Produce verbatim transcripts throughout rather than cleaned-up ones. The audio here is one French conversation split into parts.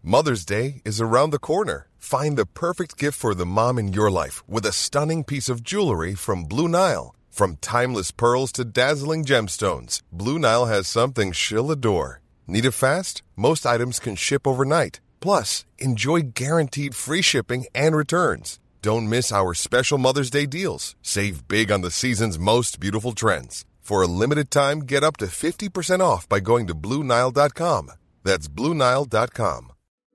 Mother's Day is around the corner. Find the perfect gift for the mom in your life with a stunning piece of jewelry from Blue Nile. From timeless pearls to dazzling gemstones, Blue Nile has something she'll adore. Need it fast? Most items can ship overnight. Plus, enjoy guaranteed free shipping and returns. Don't miss our special Mother's Day deals. Save big on the season's most beautiful trends. For a limited time, get up to fifty percent off by going to Blue Nile dot com. That's Blue Nile dot com.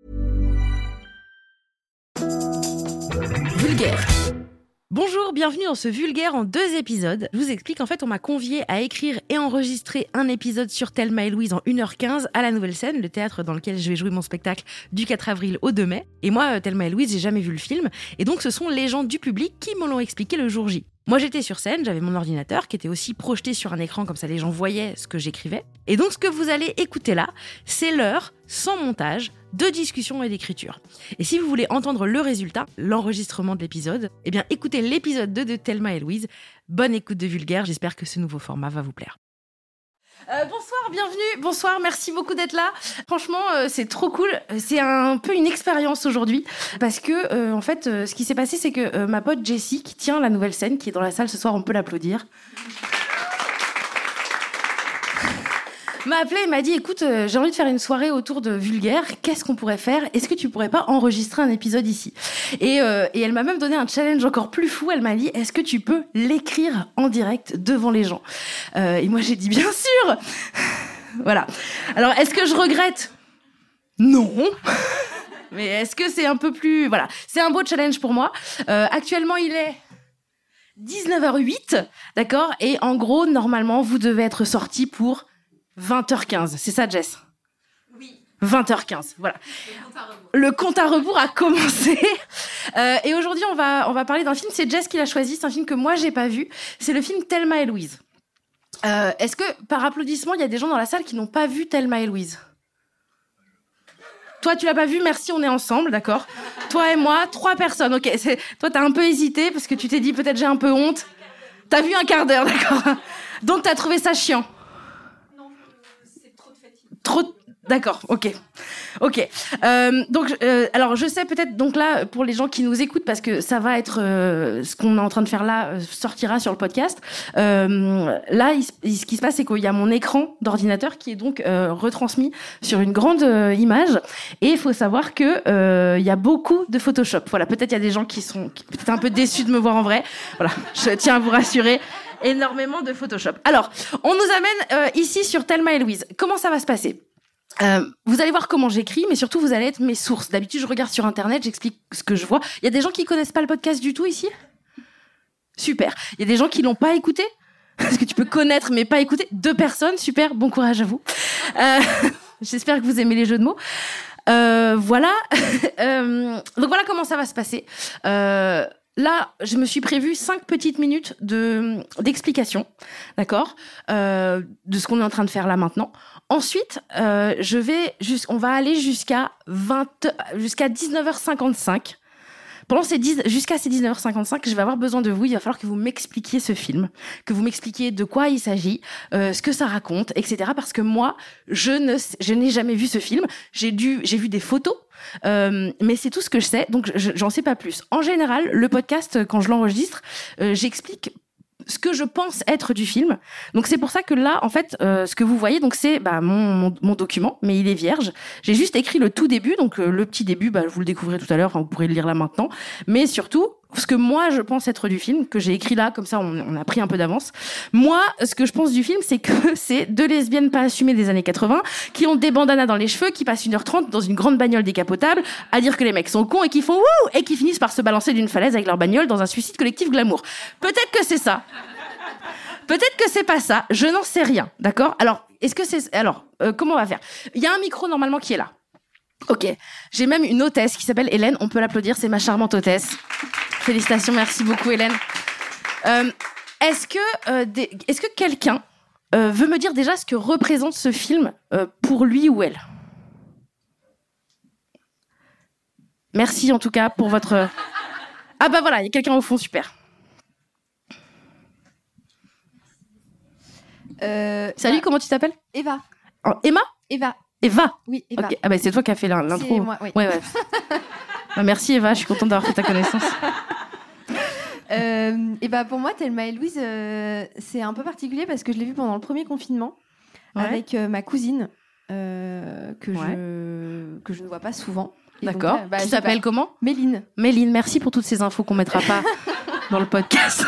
Vulgaire. Bonjour, bienvenue dans ce Vulgaire en deux épisodes. Je vous explique, en fait, on m'a convié à écrire et enregistrer un épisode sur Thelma et Louise en une heure quinze à la Nouvelle Scène, le théâtre dans lequel je vais jouer mon spectacle du quatre avril au deux mai. Et moi, Thelma et Louise, j'ai jamais vu le film. Et donc, ce sont les gens du public qui me l'ont expliqué le jour J. Moi, j'étais sur scène, j'avais mon ordinateur qui était aussi projeté sur un écran, comme ça les gens voyaient ce que j'écrivais. Et donc, ce que vous allez écouter là, c'est l'heure, sans montage, de discussion et d'écriture. Et si vous voulez entendre le résultat, l'enregistrement de l'épisode, eh bien, écoutez l'épisode deux de Thelma et Louise. Bonne écoute de Vulgaire, j'espère que ce nouveau format va vous plaire. Euh, bonsoir, bienvenue, bonsoir, merci beaucoup d'être là. Franchement, euh, c'est trop cool. C'est un peu une expérience aujourd'hui parce que, euh, en fait, euh, ce qui s'est passé, c'est que euh, ma pote Jessie, qui tient la Nouvelle Scène, qui est dans la salle ce soir, on peut l'applaudir, m'a appelé et m'a dit, écoute, euh, j'ai envie de faire une soirée autour de Vulgaire, qu'est-ce qu'on pourrait faire ? Est-ce que tu pourrais pas enregistrer un épisode ici ? Et, euh, et elle m'a même donné un challenge encore plus fou, elle m'a dit, est-ce que tu peux l'écrire en direct devant les gens ? euh, Et moi j'ai dit, bien sûr. Voilà. Alors, est-ce que je regrette ? Non. Mais est-ce que c'est un peu plus... Voilà, c'est un beau challenge pour moi. Euh, actuellement, il est... dix-neuf heures huit, d'accord ? Et en gros, normalement, vous devez être sortis pour... vingt heures quinze, c'est ça, Jess ? Oui. vingt heures quinze, voilà. Le compte à rebours, Le compte à rebours a commencé. Euh, et aujourd'hui, on va, on va parler d'un film, c'est Jess qui l'a choisi, c'est un film que moi, j'ai pas vu. C'est le film Thelma et Louise. Euh, est-ce que, par applaudissement, il y a des gens dans la salle qui n'ont pas vu Thelma et Louise ? Toi, tu l'as pas vu, merci, on est ensemble, d'accord ? Toi et moi, trois personnes, ok. C'est... Toi, t'as un peu hésité parce que tu t'es dit, peut-être j'ai un peu honte. T'as vu un quart d'heure, d'accord ? Donc, t'as trouvé ça chiant ? Trop, d'accord, ok, ok. Euh, donc, euh, alors, je sais peut-être donc là pour les gens qui nous écoutent parce que ça va être euh, ce qu'on est en train de faire là euh, sortira sur le podcast. Euh, là, il, il, ce qui se passe, c'est qu'il y a mon écran d'ordinateur qui est donc euh, retransmis sur une grande euh, image et il faut savoir que euh, il y a beaucoup de Photoshop. Voilà, peut-être il y a des gens qui sont qui, peut-être un peu déçus de me voir en vrai. Voilà, je tiens à vous rassurer. Énormément de Photoshop. Alors, on nous amène euh, ici sur Thelma et Louise. Comment ça va se passer ? Euh, vous allez voir comment j'écris, mais surtout vous allez être mes sources. D'habitude, je regarde sur Internet, j'explique ce que je vois. Il y a des gens qui connaissent pas le podcast du tout ici ? Super. Il y a des gens qui l'ont pas écouté ? Parce que tu peux connaître mais pas écouter. Deux personnes, super. Bon courage à vous. Euh, j'espère que vous aimez les jeux de mots. Euh, voilà. euh, donc voilà comment ça va se passer. Euh, Là, je me suis prévu cinq petites minutes de d'explication, d'accord, euh, de ce qu'on est en train de faire là maintenant. Ensuite, euh, je vais juste, on va aller jusqu'à vingt, jusqu'à dix-neuf heures cinquante-cinq. Pendant ces dix, jusqu'à ces dix-neuf heures cinquante-cinq, je vais avoir besoin de vous. Il va falloir que vous m'expliquiez ce film, que vous m'expliquiez de quoi il s'agit, euh, ce que ça raconte, et cetera. Parce que moi, je ne, je n'ai jamais vu ce film. J'ai dû, j'ai vu des photos. Euh, mais c'est tout ce que je sais, donc je, j'en sais pas plus. En général, le podcast, quand je l'enregistre, euh, j'explique ce que je pense être du film. Donc c'est pour ça que là, en fait, euh, ce que vous voyez, donc c'est bah, mon, mon, mon document, mais il est vierge. J'ai juste écrit le tout début, donc euh, le petit début, bah, vous le découvrez tout à l'heure, enfin, vous pourrez le lire là maintenant. Mais surtout, ce que moi je pense être du film, que j'ai écrit là, comme ça on, on a pris un peu d'avance. Moi, ce que je pense du film, c'est que c'est deux lesbiennes pas assumées des années quatre-vingts, qui ont des bandanas dans les cheveux, qui passent une heure trente dans une grande bagnole décapotable, à dire que les mecs sont cons et qui font wouh, et qui finissent par se balancer d'une falaise avec leur bagnole dans un suicide collectif glamour. Peut-être que c'est ça. Peut-être que c'est pas ça. Je n'en sais rien. D'accord ? Alors, est-ce que c'est... Alors, euh, comment on va faire ? Il y a un micro normalement qui est là. Ok. J'ai même une hôtesse qui s'appelle Hélène. On peut l'applaudir, c'est ma charmante hôtesse. Félicitations, merci beaucoup Hélène. Euh, est-ce que, euh, des, est-ce que quelqu'un euh, veut me dire déjà ce que représente ce film euh, pour lui ou elle ? Merci en tout cas pour votre... Ah bah voilà, il y a quelqu'un au fond, super. Euh, Salut, bah, comment tu t'appelles ? Eva. Oh, Emma ? Eva. Eva. Oui, Eva. Okay. Ah bah c'est toi qui as fait l'intro. C'est moi, oui. Ouais, ouais. Bah, merci Eva, je suis contente d'avoir fait ta connaissance. euh, et bah pour moi, Thelma et Louise, euh, c'est un peu particulier parce que je l'ai vu pendant le premier confinement ouais. avec euh, ma cousine euh, que ouais. je que je ne vois pas souvent. Et d'accord. Donc, bah, tu t'appelles pas... comment ? Méline. Méline, merci pour toutes ces infos qu'on mettra pas dans le podcast.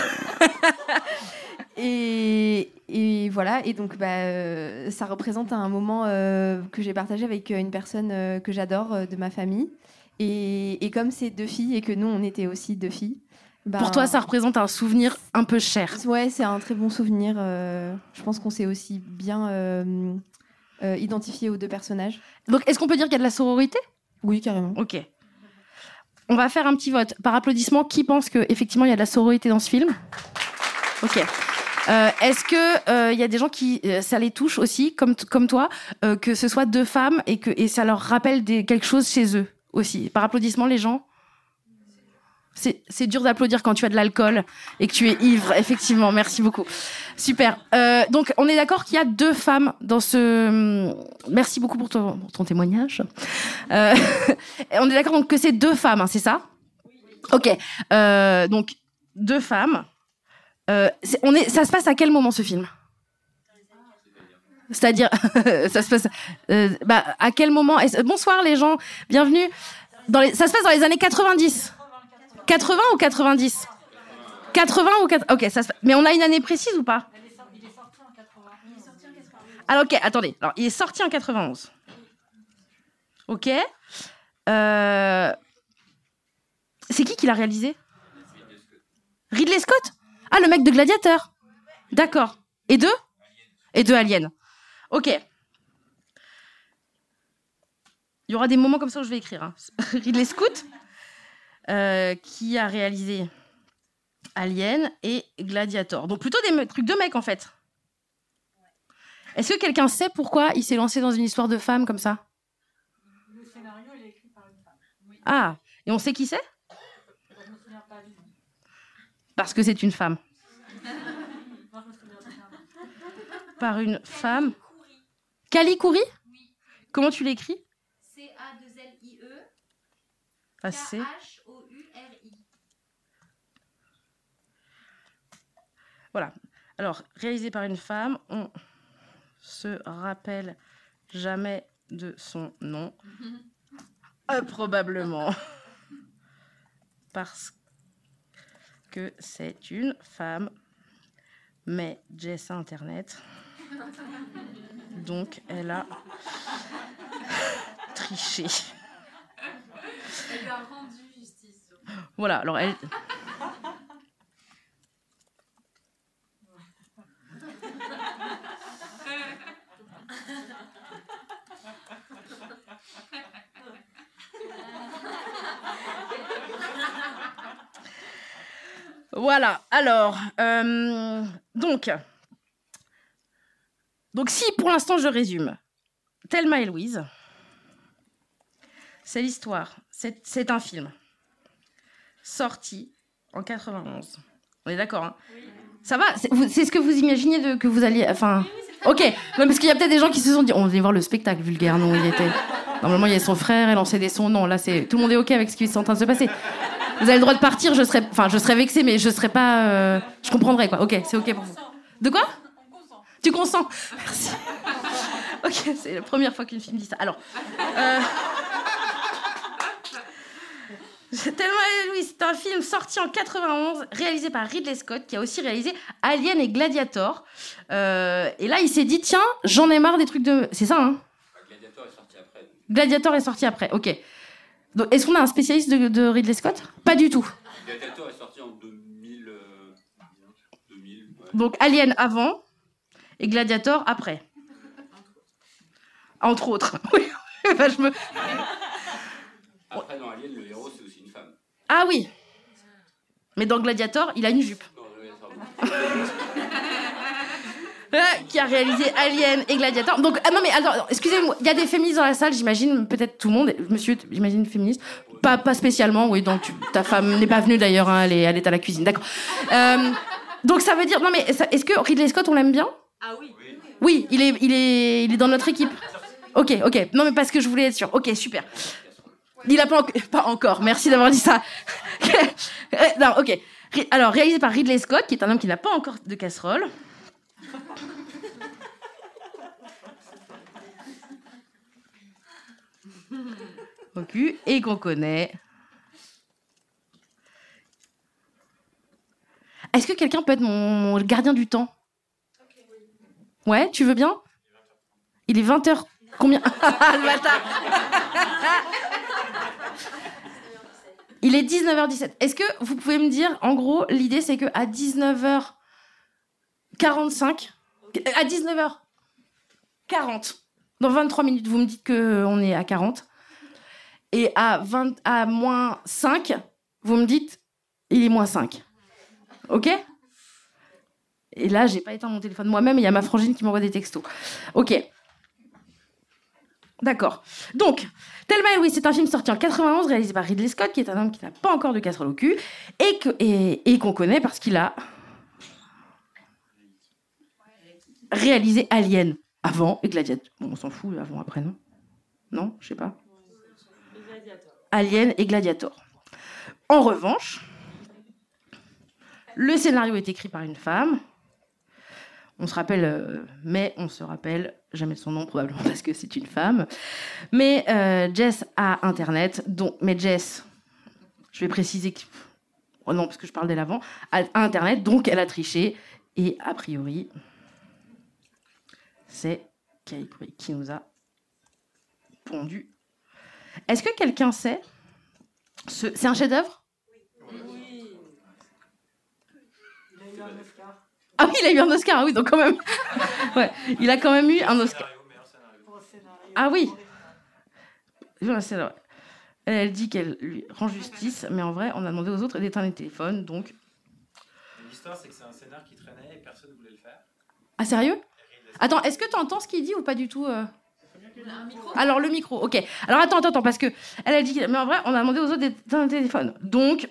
Et, et voilà, et donc bah, euh, ça représente un moment euh, que j'ai partagé avec une personne euh, que j'adore euh, de ma famille. Et, et comme c'est deux filles et que nous, on était aussi deux filles. Bah, pour toi, ça représente un souvenir un peu cher. Ouais, c'est un très bon souvenir. Euh, je pense qu'on s'est aussi bien euh, euh, identifié aux deux personnages. Donc, est-ce qu'on peut dire qu'il y a de la sororité ? Oui, carrément. Ok. On va faire un petit vote. Par applaudissement, qui pense qu'effectivement, il y a de la sororité dans ce film ? Ok. Euh, est-ce que il euh, y a des gens qui euh, ça les touche aussi, comme t- comme toi, euh, que ce soit deux femmes et que et ça leur rappelle des, quelque chose chez eux aussi. Par applaudissement, les gens. C'est c'est dur d'applaudir quand tu as de l'alcool et que tu es ivre. Effectivement, merci beaucoup. Super. Euh, donc on est d'accord qu'il y a deux femmes dans ce. Merci beaucoup pour ton, pour ton témoignage. Euh, on est d'accord donc que c'est deux femmes, hein, c'est ça ? Ok. Euh, donc deux femmes. Euh, c'est, on est, ça se passe à quel moment ce film ? C'est-à-dire, ça se passe, euh, bah, à quel moment est-ce... Bonsoir les gens, bienvenue. Dans les, ça se passe dans les années quatre-vingt-dix. quatre-vingts ou quatre-vingt-dix ? quatre-vingts ou quatre... Ok, ça se... mais on a une année précise ou pas ? Il est sorti en quatre-vingt-onze. Alors ok, attendez. Alors il est sorti en quatre-vingt-onze. Ok. Euh... C'est qui qui l'a réalisé ? Ridley Scott ? Ah, le mec de Gladiator. D'accord. Et deux ? Et deux Aliens. Ok. Il y aura des moments comme ça où je vais écrire. Hein. Ridley Scott, euh, qui a réalisé Alien et Gladiator. Donc plutôt des me- trucs de mecs, en fait. Est-ce que quelqu'un sait pourquoi il s'est lancé dans une histoire de femme comme ça ? Le scénario, il est écrit par une femme. Oui. Ah, et on sait qui c'est ? Je me souviens pas du nom. Parce que c'est une femme. Par une femme. Kali Kouri ? Oui. Comment tu l'écris ? C A deux L I E K H O U R I. Voilà. Alors, réalisé par une femme, on se rappelle jamais de son nom. euh, probablement. Parce que c'est une femme. Mais Jess a Internet. Donc, elle a triché. Elle lui a rendu justice. Voilà, alors elle... Voilà, alors, euh, donc, donc si pour l'instant je résume, Thelma et Louise, c'est l'histoire, c'est, c'est un film sorti en quatre-vingt-onze. On est d'accord, hein ? Oui. Ça va ? C'est, vous, c'est ce que vous imaginiez de, que vous alliez... Enfin, oui, oui, ok, non, parce qu'il y a peut-être des gens qui se sont dit, on venait voir le spectacle vulgaire, non, il était... Normalement, il y a son frère, elle lançait des sons, non, là, c'est... Tout le monde est ok avec ce qui est en train de se passer. Vous avez le droit de partir, je serais, enfin, je serais vexée, mais je serais pas, euh... je comprendrais quoi. Ok, c'est ok pour vous. De quoi ? Tu consens ? Merci. Ok, c'est la première fois qu'une fille me dit ça. Alors, euh... Thelma et Louise, c'est un film sorti en quatre-vingt-onze, réalisé par Ridley Scott, qui a aussi réalisé Alien et Gladiator. Euh... Et là, il s'est dit, tiens, j'en ai marre des trucs de, c'est ça, hein ? Gladiator est sorti après. Gladiator est sorti après. Ok. Donc, est-ce qu'on a un spécialiste de, de Ridley Scott ? Pas du tout. Gladiator est sorti en deux mille. Euh, deux mille ouais. Donc Alien avant et Gladiator après. Entre autres. Oui. Enfin, je me... Après, dans Alien, le héros, c'est aussi une femme. Ah oui. Mais dans Gladiator, il a une jupe. Non, non, Qui a réalisé Alien et Gladiator. Donc, ah non, mais alors, excusez-moi, il y a des féministes dans la salle, j'imagine, peut-être tout le monde. Monsieur, j'imagine, féministe. Pas, pas spécialement, oui, donc tu, ta femme n'est pas venue d'ailleurs, hein, elle, est, elle est à la cuisine, d'accord. Euh, donc ça veut dire, non mais, ça, est-ce que Ridley Scott, on l'aime bien ? Ah oui. Oui, il est, il, est, il est dans notre équipe. Ok, ok. Non, mais parce que je voulais être sûre. Ok, super. Il a pas, en... pas encore. Merci d'avoir dit ça. Non, ok. Alors, réalisé par Ridley Scott, qui est un homme qui n'a pas encore de casserole. Ok, et qu'on connaît. Est-ce que quelqu'un peut être mon, mon gardien du temps? Ouais, tu veux bien? Il est vingt heures. Combien? Le bâtard. Il est dix-neuf heures dix-sept. Est-ce que vous pouvez me dire, en gros, l'idée c'est qu'à dix-neuf heures quarante-cinq, à dix-neuf heures quarante, dans vingt-trois minutes, vous me dites qu'on est à quarante, et à, vingt, à moins cinq, vous me dites, il est moins cinq. Ok? Et là, j'ai pas éteint mon téléphone moi-même, et il y a ma frangine qui m'envoie des textos. Ok. D'accord. Donc, Thelma et Louise, c'est un film sorti en quatre-vingt-onze, réalisé par Ridley Scott, qui est un homme qui n'a pas encore de casserole au cul, et, que, et, et qu'on connaît parce qu'il a réalisé Alien avant et Gladiator. Bon, on s'en fout, avant, après, non? Non, je sais pas. Alien et Gladiator. En revanche, le scénario est écrit par une femme. On se rappelle, euh, mais on se rappelle jamais de son nom, probablement parce que c'est une femme. Mais euh, Jess a Internet, donc, mais Jess, je vais préciser que... Oh non, parce que je parle d'elle avant, a Internet, donc elle a triché. Et a priori, c'est Kay qui nous a pondu. Est-ce que quelqu'un sait ce... C'est un chef-d'œuvre? Oui. Il a eu un Oscar. Ah oui, il a eu un Oscar, ah oui, donc quand même. Ouais, il a quand même eu un Oscar. Pour scénario. Ah oui. Elle dit qu'elle lui rend justice, mais en vrai, on a demandé aux autres d'éteindre les téléphones, donc... L'histoire, c'est que c'est un scénar qui traînait et personne ne voulait le faire. Ah, sérieux? Attends, est-ce que tu entends ce qu'il dit ou pas du tout? euh... Alors, le micro, ok. Alors, attends, attends, attends, parce que elle a dit... Mais en vrai, on a demandé aux autres d'éteindre le téléphone. Donc...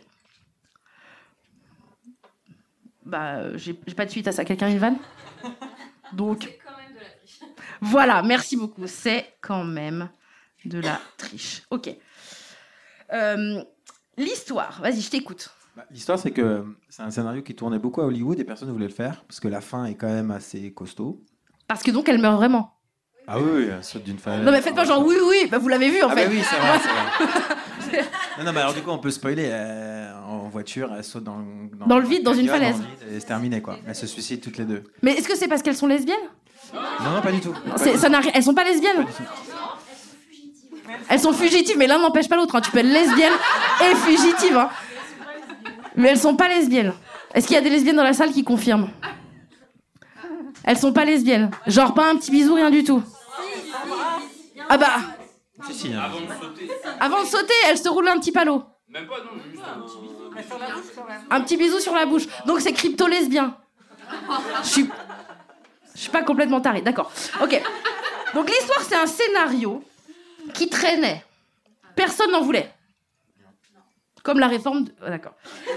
Bah, euh, j'ai, j'ai pas de suite à ça. Quelqu'un a une vanne? Donc... C'est quand même de la triche. Voilà, merci beaucoup. C'est quand même de la triche. Ok. Euh, l'histoire, vas-y, je t'écoute. Bah, l'histoire, c'est que c'est un scénario qui tournait beaucoup à Hollywood et personne ne voulait le faire parce que la fin est quand même assez costaud. Parce que donc, elle meurt vraiment. Ah oui, oui, elle saute d'une falaise. Non, mais faites pas genre oui, oui, bah, vous l'avez vu en ah fait. Bah oui, c'est vrai, c'est vrai. non, non, mais alors du coup, on peut spoiler. euh, en voiture, elle saute dans, dans, Dans le vide, dans une cagnotte, falaise. dans le vide, et c'est terminé, quoi. Elles se suicident toutes les deux. Mais est-ce que c'est parce qu'elles sont lesbiennes? Non, non, pas du tout. C'est, ça n'a ri- Elles sont pas lesbiennes? Elles sont fugitives, mais l'un n'empêche pas l'autre. Hein. Tu peux être lesbienne et fugitive. Hein. Mais elles sont pas lesbiennes. Est-ce qu'il y a des lesbiennes dans la salle qui confirment? Elles sont pas lesbiennes. Genre pas un petit bisou, rien du tout. Ah bah, Si, si. hein. Avant de sauter. avant de sauter, elles se roulent un petit palo. Même pas, non, juste un petit bisou. Mais sur la bouche quand même. Un petit bisou sur la bouche. Donc c'est crypto-lesbien. Je suis... Je suis pas complètement tarée, d'accord. Ok. Donc l'histoire, c'est un scénario qui traînait. Personne n'en voulait. Comme la réforme... De... Oh, d'accord.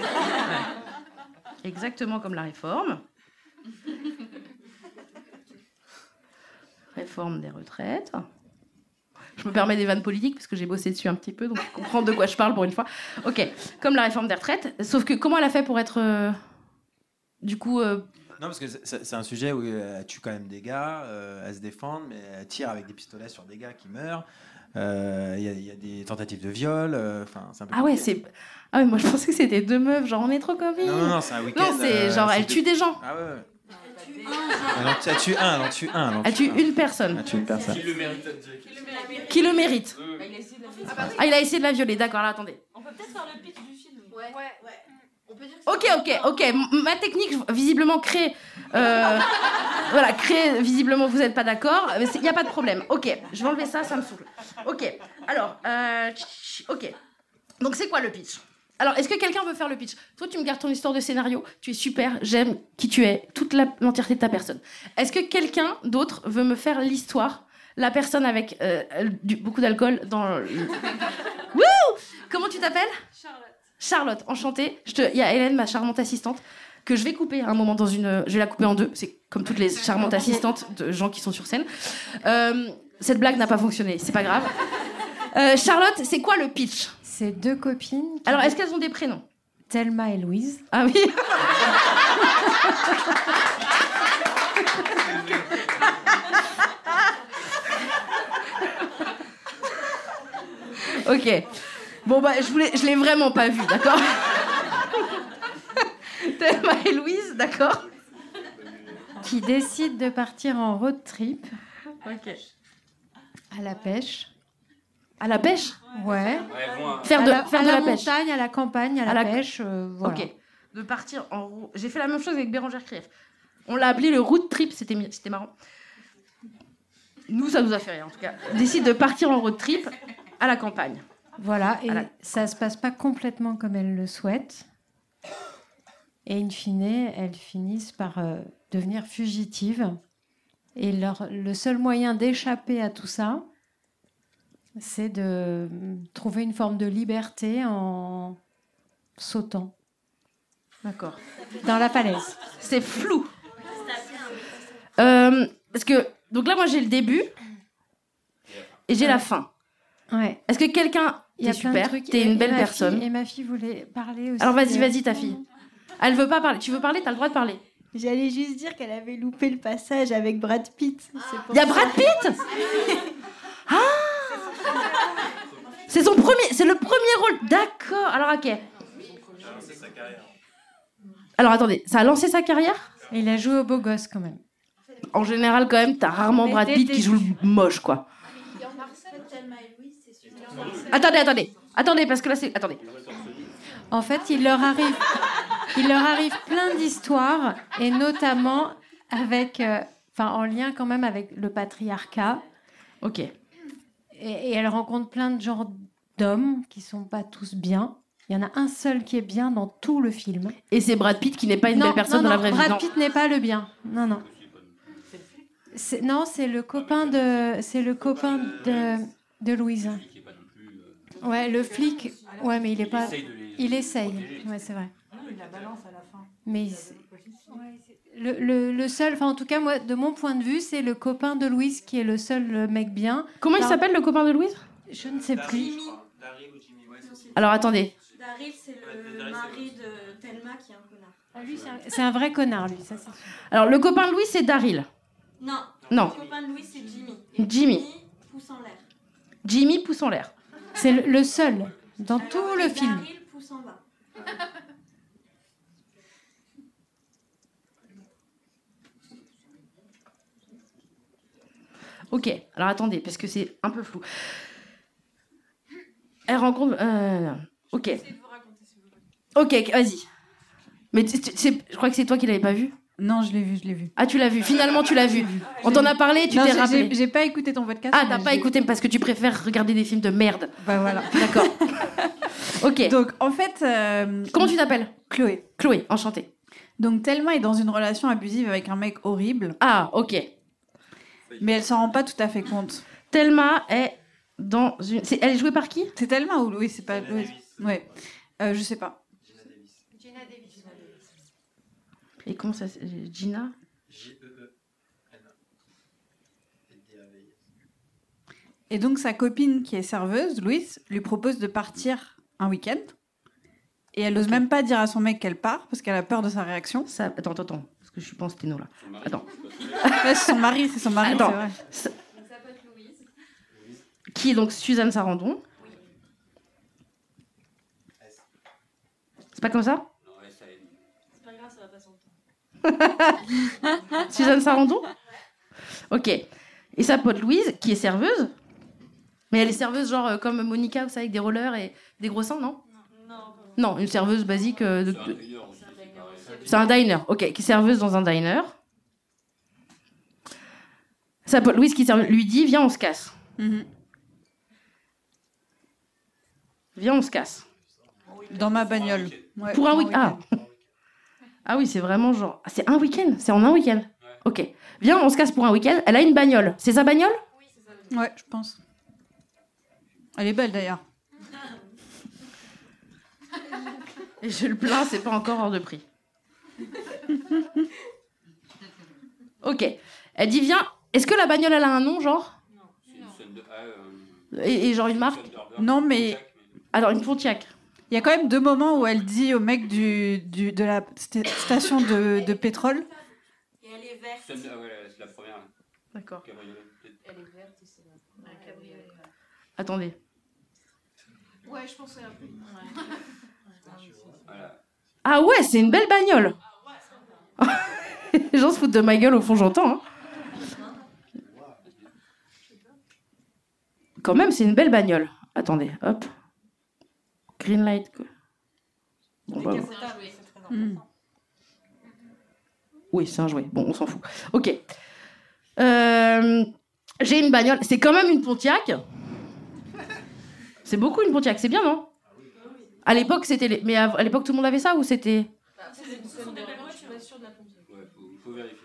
Exactement comme la réforme. Réforme des retraites. Je me permets des vannes politiques parce que j'ai bossé dessus un petit peu, donc je comprends de quoi je parle pour une fois. Ok, comme la réforme des retraites. Sauf que comment elle a fait pour être... euh, du coup... euh, Non, parce que c'est, c'est un sujet où elle tue quand même des gars, euh, elle se défend, mais elle tire avec des pistolets sur des gars qui meurent. Il euh, y, y a des tentatives de viol. Enfin, euh, c'est un peu Ah ouais, compliqué. c'est... Ah ouais, moi je pensais que c'était deux meufs, genre on est trop copines. Non, non, non, c'est un week-end. Non, c'est euh, genre c'est elle des- tue des gens. Ah ouais, ouais. Elle en tue- elle tue un, elle en tue un. Elle, en Elle tue un. une personne Elle tue une personne. Qui le mérite, Jack? qui le mérite. Euh, Ah, il a essayé de la violer, d'accord, là attendez. On peut peut-être faire le pitch du film. Ouais, ouais. On peut dire que Ok, ok, ok. M- Ma technique, visiblement, crée... euh, voilà, crée... Visiblement, vous n'êtes pas d'accord. Mais il n'y a pas de problème. Ok, je vais enlever ça, ça me saoule. Ok, alors... euh, tch, ok. Donc, c'est quoi le pitch? Alors, est-ce que quelqu'un veut faire le pitch? Toi, tu me gardes ton histoire de scénario. Tu es super, j'aime qui tu es, toute la- l'entièreté de ta personne. Est-ce que quelqu'un d'autre veut me faire l'histoire? La personne avec euh, du- beaucoup d'alcool dans... le- Wouh! Comment tu t'appelles? Charlotte. Charlotte, enchantée. Je te... Il y a Hélène, ma charmante assistante, que je vais couper à un moment dans une... Je vais la couper en deux. C'est comme toutes les charmantes assistantes de gens qui sont sur scène. Euh, Cette blague n'a pas fonctionné, c'est pas grave. Euh, Charlotte, c'est quoi le pitch? C'est deux copines. qui- Alors, est-ce qu'elles ont des prénoms? Thelma et Louise. Ah oui. Ok. Bon, bah, je, voulais, je l'ai vraiment pas vu, d'accord? Thelma et Louise, d'accord? Qui décident de partir en road trip Ok. à la pêche. À la pêche? Ouais. Ouais, bon, euh, Faire à de, la, faire à de la la, pêche. montagne, à la campagne, à la, À la- pêche. euh, voilà. Ok. De partir en roue. J'ai fait la même chose avec Bérangère Krief. On l'a appelé le road trip, c'était, mi- c'était marrant. Nous, ça nous a fait rire, en tout cas. Décide de partir en road trip à la campagne. Voilà, et À la- ça se passe pas complètement comme elles le souhaitent. Et in fine, elles finissent par euh, devenir fugitives. Et leur, le seul moyen d'échapper à tout ça, c'est de mm, trouver une forme de liberté en sautant D'accord. dans la falaise. C'est flou. Euh, parce que, donc là, moi, j'ai le début et j'ai la fin. Ouais. Est-ce que quelqu'un... Il y a T'es plein de super, trucs. t'es Et- une et belle ma personne. fille- et ma fille voulait parler aussi. Alors vas-y, de- vas-y, ta fille. Elle veut pas parler. Tu veux parler? T'as le droit de parler. J'allais juste dire qu'elle avait loupé le passage avec Brad Pitt. C'est pour Il y a ça. Brad Pitt. Ah. C'est son premier... C'est le premier rôle. D'accord. Alors, ok. C'est sa carrière. Alors, attendez. Ça a lancé sa carrière? Et il a joué au beau gosse quand même. En général, quand même, t'as rarement Mais Brad dès Pitt le qui joue le moche, quoi. Attendez, attendez. Attendez, parce que là, c'est... Attendez. En fait, il leur arrive, il leur arrive plein d'histoires, et notamment avec, euh, enfin, en lien quand même avec le patriarcat. Ok. Et, et elle rencontre plein de genres d'hommes qui sont pas tous bien. Il y en a un seul qui est bien dans tout le film. Et c'est Brad Pitt qui n'est pas une non, belle personne non, dans la non, vraie vie. Brad Non. Pitt n'est pas le bien. Non, non. C'est, non, c'est le copain de, c'est le copain de, de Louise. qui est pas non plus, euh, Ouais, le flic. Ouais, mais il est pas. essaye de les- Il essaye. protéger. Ouais, c'est vrai. Ah non, il la balance à la fin. Mais il- le, le, le seul, enfin en tout cas moi, de mon point de vue, c'est le copain de Louise qui est le seul euh, mec bien. Comment il Non. s'appelle, le copain de Louise? Je ne sais plus. Daryl, je crois. Daryl ou Jimmy, ouais, c'est ça. Alors, attendez. Daryl, c'est le Daryl, mari de Thelma qui est un connard. Ah, lui, c'est un, c'est un vrai connard, lui. Ça, c'est sûr. Alors, le copain de Louise, c'est Daryl. Non. Non. Le copain de Louis, c'est Jimmy. Jimmy. pousse en l'air. Jimmy pousse en l'air. C'est le, le seul dans Alors, tout et le film. Daryl pousse en bas. Ok, alors attendez, parce que c'est un peu flou. Elle rencontre... euh, ok. Ok, vas-y. Mais tu- tu- c'est- je crois que c'est toi qui l'avais pas vu. Non, je l'ai vu, je l'ai vu. Ah, tu l'as vu. Finalement, tu l'as vu. On t'en a parlé, tu Non, t'es j'ai- rappelé. j'ai- J'ai pas écouté ton podcast. Ah, mais t'as pas j'ai- écouté parce que tu préfères regarder des films de merde. Bah voilà. D'accord. Ok. Donc en fait, euh, Comment tu t'appelles? Chloé. Chloé, enchantée. Donc Thelma est dans une relation abusive avec un mec horrible, Ah, ok. mais elle s'en rend pas tout à fait compte. Thelma est dans une... c'est- Elle est jouée par qui? C'est Thelma ou Louis, c'est pas Gina Louis. Davis. Ouais. Euh, je sais pas. Gina Davis. Et comment ça... s- Gina? J E E N A. D A V I S. Et donc sa copine qui est serveuse, Louise, lui propose de partir un week-end. Et elle n'ose même pas dire à son mec qu'elle part parce qu'elle a peur de sa réaction. Ça... Attends, attends, attends. Parce que je suis pas en sténo, là. Son mari, Attends. Ouais, c'est son mari, c'est son mari, Attends. c'est vrai. Qui est donc Suzanne Sarandon. C'est pas comme ça? Non, S A N. C'est pas grave, ça va pas son temps. Suzanne Sarandon? Ok. Et sa pote Louise, qui est serveuse. Mais elle est serveuse genre euh, comme Monica, vous savez, avec des rollers et des gros seins, non? Non, Non, une serveuse basique. euh, de- C'est un de- diner aussi, c'est pareil. C'est un diner, ok, qui est serveuse dans un diner. Sa pote Louise qui serve, lui dit, viens, on se casse. Mhm. Viens, on se casse. Dans ma bagnole. Ouais, Pour un pour week- ah. Ah oui, c'est vraiment genre... ah, c'est un week-end? C'est en un week-end? Ok. Viens, on se casse pour un week-end. Elle a une bagnole. C'est sa bagnole? Ouais, je pense. Elle est belle d'ailleurs. Et je le plains, c'est pas encore hors de prix. Ok. Elle dit, viens... Est-ce que la bagnole, elle a un nom, genre? Ah, euh, et, et genre une marque. Thunderbird, Non, mais- Pontiac, Alors, une Pontiac. Il y a quand même deux moments où elle dit au mec du, du, de la st- station de, de pétrole. Et elle est verte. Thunder- ah ouais, c'est la première. D'accord. Cabriolet, peut-être. Elle est verte et c'est un cabriolet. Attendez. Ouais, je pense que c'est un peu. Voilà. Ah ouais, c'est une belle bagnole. Les gens se foutent de ma gueule au fond, j'entends. Hein. Quand même, c'est une belle bagnole. Attendez, hop. Green light. Quoi. Bon, bah, Hmm. oui, c'est un jouet. Bon, on s'en fout. Ok. Euh, j'ai une bagnole. C'est quand même une Pontiac. C'est beaucoup une Pontiac. C'est bien, non? À l'époque, c'était. Les... Mais à, à l'époque, tout le monde avait ça ou c'était. Ce sont des belles voitures, je suis sûre de la Pontiac. Ouais, faut, faut vérifier.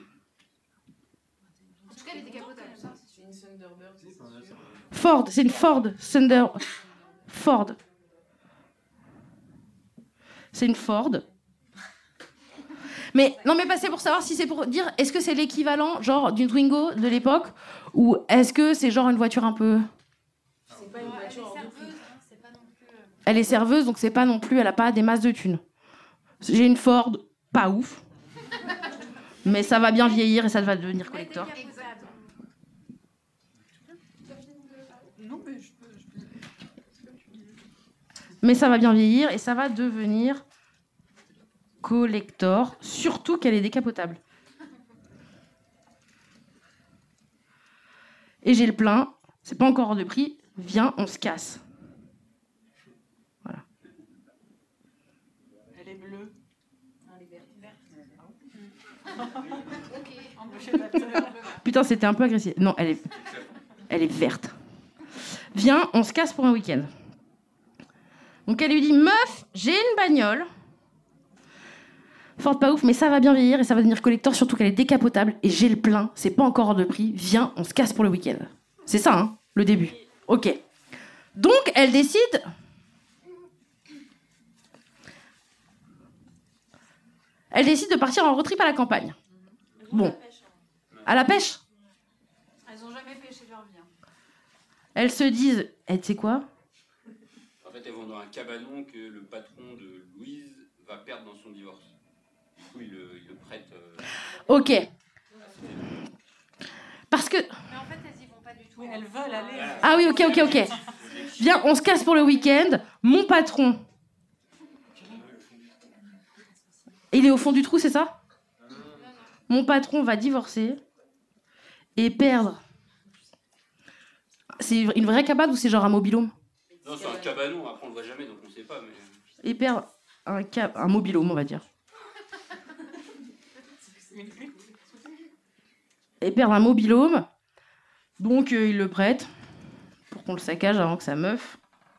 En tout cas, elle est décapotable. Ça. C'est une Thunderbird, c'est sûr. Ford, c'est une Ford Thunder. Ford. C'est une Ford. Mais non, mais pas c'est pour savoir si c'est pour dire est-ce que c'est l'équivalent genre d'une Twingo de l'époque ou est-ce que c'est genre une voiture un peu. C'est pas une voiture hors de prix. C'est pas non plus. Elle est serveuse donc c'est pas non plus elle a pas des masses de thunes. J'ai une Ford pas ouf. Mais ça va bien vieillir et ça va devenir collector. Non, mais je peux. je peux- Mais ça va bien vieillir et ça va devenir collector, surtout qu'elle est décapotable. Et j'ai le plein, c'est pas encore hors de prix, viens, on se casse. Voilà. Elle est bleue. Non, elle est verte. Embauchez la terre. Putain, c'était un peu agressif. Non, elle est, elle est verte. Viens, on se casse pour un week-end. Donc elle lui dit, meuf, j'ai une bagnole. Ford pas ouf, mais ça va bien vieillir et ça va devenir collector, surtout qu'elle est décapotable et j'ai le plein, c'est pas encore hors de prix, viens, on se casse pour le week-end. C'est ça, hein, le début. Ok. Donc elle décide... Elle décide de partir en road trip à la campagne. Bon. À la pêche. Elles ont jamais pêché leur vie. hein. Elles se disent, eh, tu sais quoi? En fait, elles vont dans un cabanon que le patron de Louise va perdre dans son divorce. Du coup, il le, il le prête. euh, Ok. Parce que... Mais en fait, elles y vont pas du tout. Oui, elles veulent aller. Ah oui, ok, ok, ok. Viens, on se casse pour le week-end. Mon patron... Il est au fond du trou, c'est ça? Mon patron va divorcer et perdre... C'est une vraie cabane ou c'est genre un mobilhome? Non, c'est un cabanon, après on le voit jamais, donc on sait pas. Mais... Et perdre un, ca- un mobilhome, on va dire. Et perdre un mobilhome. Donc euh, il le prête pour qu'on le saccage avant que sa meuf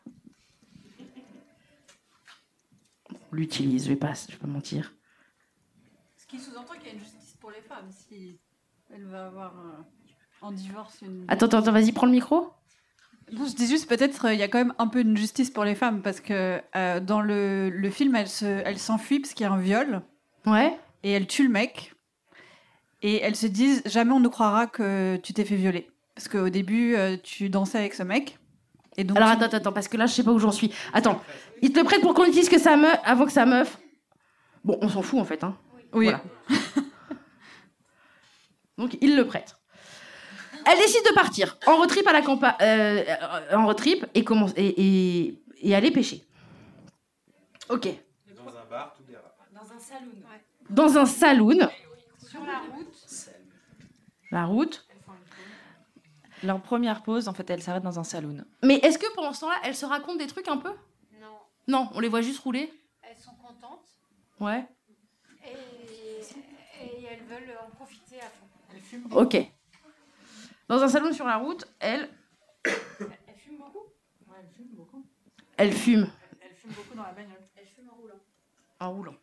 l'utilise. Je vais pas, je vais pas mentir. Ce qui sous-entend qu'il y a une justice pour les femmes. Si elle va avoir euh, en divorce une. Attends, attends, attends, vas-y, prends le micro. Non, je dis juste, peut-être euh, il y a quand même un peu une justice pour les femmes parce que euh, dans le, le film, elle, se, elle s'enfuit parce qu'il y a un viol Ouais. et elle tue le mec. Et elles se disent jamais on ne croira que tu t'es fait violer. Parce qu'au début, euh, tu dansais avec ce mec. Et donc, Alors tu- attends, attends, attends, parce que là, je sais pas où j'en suis. Attends, il te le prête pour qu'on utilise que sa meuf avant que sa meuf. Bon, on s'en fout en fait, hein. Oui. Voilà. Donc il le prête. Elle décide de partir en road trip à la campagne, euh, en road trip et commence et, et, et aller pêcher. Ok. Dans un bar, tout dérape. Dans un saloon. Dans un saloon, Sur la route. la route. Leur première pause, en fait, elle s'arrête dans un saloon. Mais est-ce que pendant ce temps-là, elle se raconte des trucs un peu? Non. Non, on les voit juste rouler. Elles sont contentes Ouais. et, et elles veulent en profiter à fond. Elle fume. Ok. Dans un salon sur la route, elle, Elles fument beaucoup. Ouais, elle fume beaucoup. elle fume Elle fume beaucoup dans la bagnole. Elles fument en roulant. en roulant.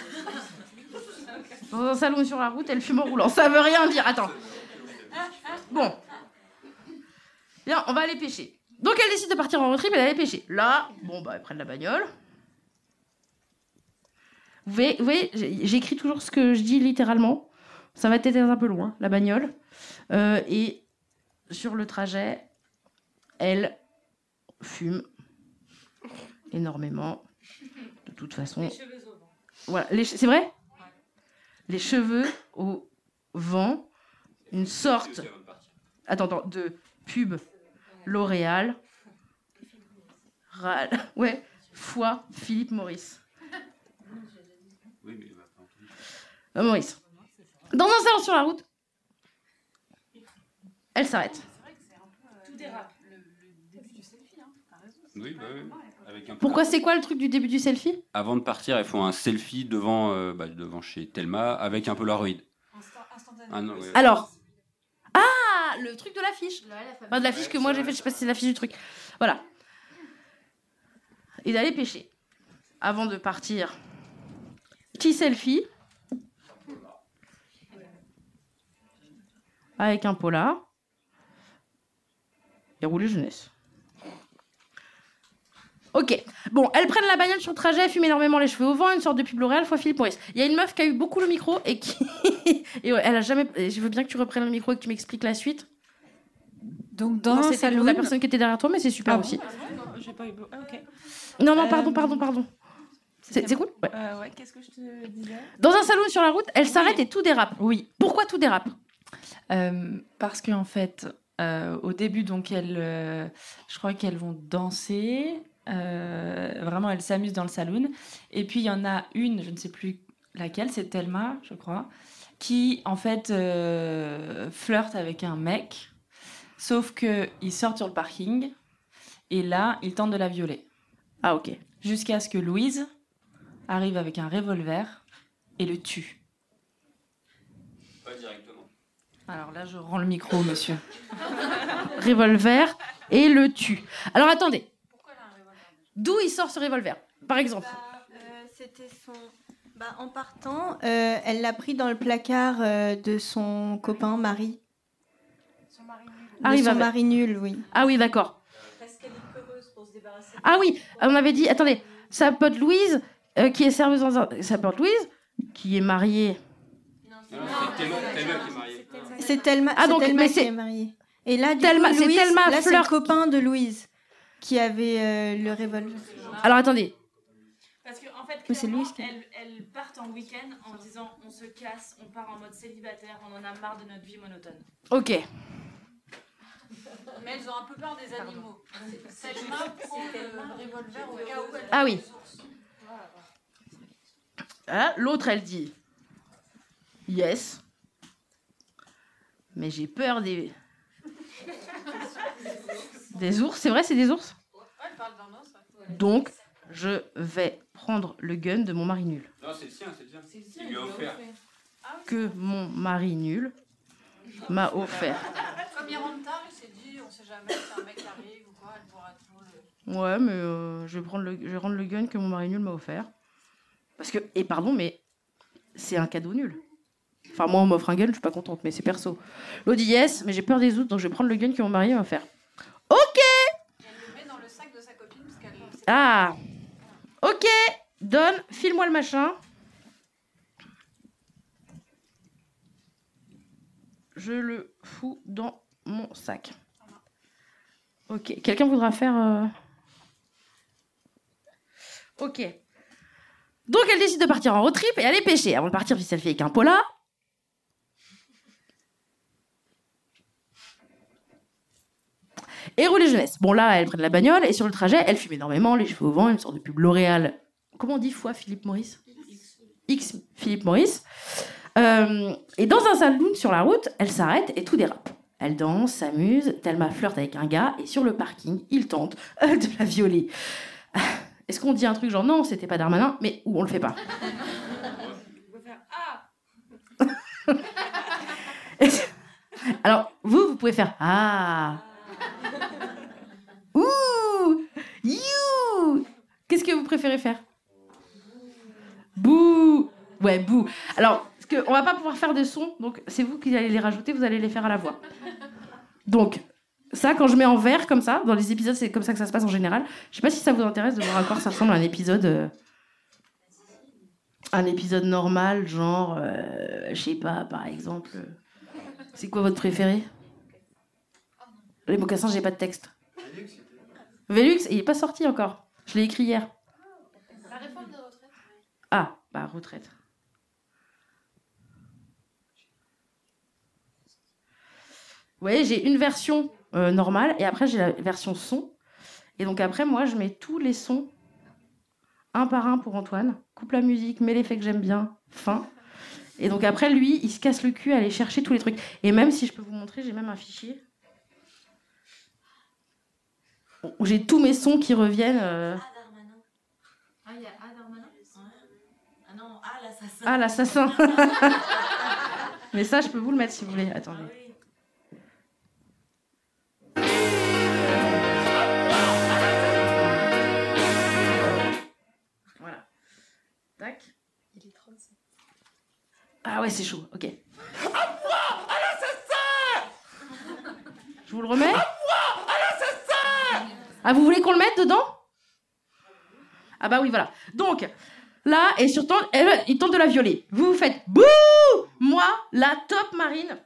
Dans un salon sur la route, elle fume en roulant. Ça veut rien dire. Attends. Bon. Bien, on va aller pêcher. Donc elle décide de partir en road trip et d'aller pêcher. Là, bon bah, elles prennent la bagnole. Vous voyez, vous voyez, j'ai- j'écris toujours ce que je dis littéralement. Ça va peut-être être un peu long, hein, la bagnole. Euh, et sur le trajet, elle fume énormément. De toute façon. Les cheveux au vent. Voilà, les che- c'est vrai ? Les cheveux au vent, une sorte. Attends, attends, de pub L'Oréal. Ral... Ouais, foi Philippe Maurice. Oui, mais il m'a pas entendu. Euh, Maurice. Dans un salon sur la route, elle s'arrête. Tout dérape. Le, le début du selfie, hein. T'as raison. Oui, bah oui. Avec un Pourquoi c'est quoi le truc du début du selfie ? Avant de partir, ils font un selfie devant, euh, bah, devant chez Thelma avec un Polaroid. Ah, non, ouais. Alors, ah, le truc de l'affiche. Enfin, de l'affiche que moi j'ai fait, je sais pas si c'est l'affiche du truc. Voilà. Et d'aller pêcher. Avant de partir, petit selfie. Avec un polar. Et rouler jeunesse. Ok. Bon, elles prennent la bagnole sur le trajet, elles fument énormément les cheveux au vent, une sorte de pub L'Oréal, fois Philippe Maurice. Il y a une meuf qui a eu beaucoup le micro et qui. et ouais, elle a jamais. Je veux bien que tu reprennes le micro et que tu m'expliques la suite. Donc, dans Non, un c'était salon. pour la personne qui était derrière toi, mais c'est super Ah bon aussi. Non, j'ai pas eu. Ah, ok. Non, non, pardon, Euh, pardon, pardon. C'est c'est cool ouais. Euh, ouais, qu'est-ce que je te disais ? Dans un salon sur la route, elle s'arrête et tout dérape. Oui. Pourquoi tout dérape ? Euh, parce qu'en fait, euh, au début, donc, elles, euh, je crois qu'elles vont danser. Euh, vraiment, elles s'amusent dans le saloon. Et puis, il y en a une, je ne sais plus laquelle, c'est Thelma, je crois, qui, en fait, euh, flirte avec un mec. Sauf qu'ils sortent sur le parking. Et là, ils tentent de la violer. Ah, ok. Jusqu'à ce que Louise arrive avec un revolver et le tue. Pas directement. Alors là, je rends le micro, monsieur. Revolver et le tue. Alors attendez. D'où il sort ce revolver, par exemple ? Euh, C'était son. Bah, en partant, euh, elle l'a pris dans le placard euh, de son copain Marie. Son mari nul. De Arrive son avec- mari nul, oui. Ah oui, d'accord. Parce qu'elle est peureuse pour se débarrasser. Ah oui, on avait dit, attendez, sa pote Louise, euh, qui est serveuse dans un... Sa pote Louise, qui est mariée... Non, non, c'est Thelma, Thelma qui est mariée. C'est Thelma, Ah, c'est donc, Thelma mais qui c'est- est mariée. Et là, du Thelma- coup, c'est Louise, Thelma là, c'est le Flirt. copain de Louise qui avait euh, le revolver. Alors attendez, Parce qu'en en fait, Mais c'est clairement, Louise qui- elles, elles partent en week-end en disant on se casse, on part en mode célibataire, on en a marre de notre vie monotone. ok. Mais elles ont un peu peur des animaux. Thelma prend le revolver au cas où elle Ah a oui. des ours. Voilà. Hein, l'autre, elle dit yes, mais j'ai peur des des ours. C'est vrai, c'est des ours. Ouais, elle parle d'un os. Ouais. Donc, je vais prendre le gun de mon mari nul. Non, c'est le sien, c'est le sien. C'est le sien, Il lui a offert. Ah oui. Que mon mari nul m'a offert. Comme il rentre tard, il s'est dit, on sait jamais si un mec arrive ou quoi, elle pourra toujours le... Ouais, mais euh, je vais prendre le, je vais rendre le gun que mon mari nul m'a offert. Parce que, et pardon, mais c'est un cadeau nul. Enfin, moi, on m'offre un gun, je suis pas contente, mais c'est perso. L'autre dit yes, mais j'ai peur des autres, donc je vais prendre le gun que mon mari m'a offert. Ok. Et elle le met dans le sac de sa copine parce qu'elle... c'est- Ah. Ok. Donne, file-moi le machin. Je le fous dans mon sac. Ok. Quelqu'un voudra faire... euh, Ok. Donc elle décide de partir en road trip et aller pêcher. Avant de partir, puis elle fait avec un pola. Et rouler jeunesse. Bon là, elle prend la bagnole et sur le trajet, elle fume énormément, les cheveux au vent, une sorte de pub L'Oréal. Comment on dit fois Philippe Maurice ? X Philippe Maurice. Euh, et dans un saloon sur la route, elle s'arrête et tout dérape. Elle danse, s'amuse, Thelma flirte avec un gars et sur le parking, il tente euh, de la violer. Est-ce qu'on dit un truc genre non, c'était pas Darmanin, mais ou on le fait pas. On peut faire ah. Alors vous, vous pouvez faire ah. Ouh, you. Qu'est-ce que vous préférez faire ? Bouh. Ouais, bouh. Alors, parce que on va pas pouvoir faire de sons, donc c'est vous qui allez les rajouter, vous allez les faire à la voix. Donc, ça, quand je mets en vert comme ça, dans les épisodes, c'est comme ça que ça se passe en général. Je sais pas si ça vous intéresse de voir à quoi ça ressemble un épisode... euh, Un épisode normal, genre... euh, je sais pas, par exemple... euh, C'est quoi votre préféré ? Les mocassins, j'ai pas de texte. Velux, il n'est pas sorti encore. Je l'ai écrit hier. La réforme des retraites. Ah, bah retraite. Vous voyez, j'ai une version euh, normale et après j'ai la version son. Et donc après, moi, je mets tous les sons un par un pour Antoine. Coupe la musique, mets l'effet que j'aime bien, fin. Et donc après, lui, il se casse le cul à aller chercher tous les trucs. Et même si je peux vous montrer, j'ai même un fichier où j'ai tous mes sons qui reviennent. Euh... Ah, il y a A Darmanin. Ah non, Ah l'assassin. Ah, l'assassin. Mais ça, je peux vous le mettre si vous voulez. Attendez. Voilà. Tac. Il est trente-sept. Ah ouais, c'est chaud. Ok. À moi, à l'assassin. Je vous le remets. À moi, à l'assassin. Ah, vous voulez qu'on le mette dedans? Ah bah oui, voilà. Donc, là, et surtout, elle, il tente de la violer. Vous, vous faites bouh. Moi, la top Marine.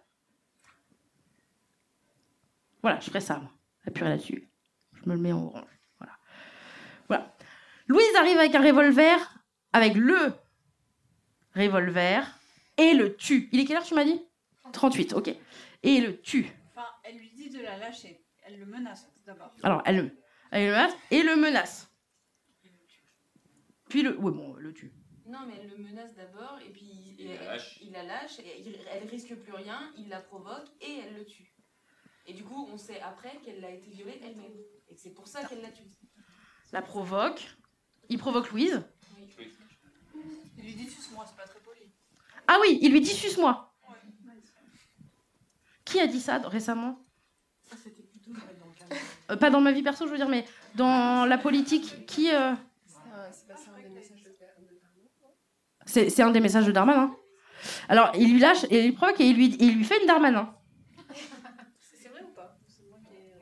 Voilà, je ferai ça, moi. Appuyer là-dessus. Je me le mets en orange. Voilà. Voilà. Louise arrive avec un revolver, avec le revolver, et le tue. Il est quelle heure, tu m'as dit? trente-huit, ok. Et le tue. Enfin, elle lui dit de la lâcher. Elle le menace d'abord. Alors, elle le, elle le menace et le menace. Puis le... Ouais, bon, le tue. Non, mais elle le menace d'abord, et puis il, Il la lâche. il la lâche, et il- elle risque plus rien, il la provoque, et elle le tue. Et du coup, on sait après qu'elle a été violée elle-même. Et que c'est pour ça qu'elle l'a tuée. La provoque. Il provoque Louise. Oui. Il lui dit suce-moi, c'est pas très poli. Ah oui, il lui dit suce-moi. Qui a dit ça récemment? Ça, c'était plutôt dans le cadre. Euh, Pas dans ma vie perso, je veux dire, mais dans la politique. Qui euh... C'est pas ça un des messages de Darmanin. C'est c'est un des messages de Darmanin. Alors, il lui lâche et il provoque et il lui, il lui fait une Darmanin. C'est vrai ou pas? C'est moi qui ai.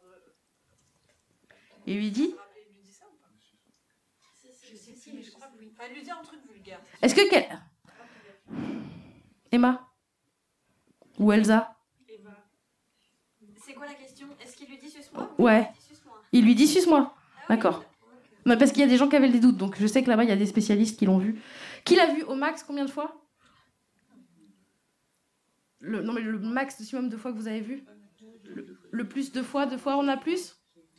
Il lui dit. Il lui dit ça ou pas? Je sais si, mais je crois que oui. Enfin, elle lui dit un truc vulgaire. Est-ce que. quel- Emma? Ou Elsa? C'est quoi la question? Est-ce qu'il lui dit suce-moi? Ouais. Il lui dit suce-moi. D'accord. Non, parce qu'il y a des gens qui avaient des doutes, donc je sais que là-bas, il y a des spécialistes qui l'ont vu. Qui l'a vu au max combien de fois? le, Non, mais le max, maximum de fois que vous avez vu? le, le plus de fois, deux fois, on a plus?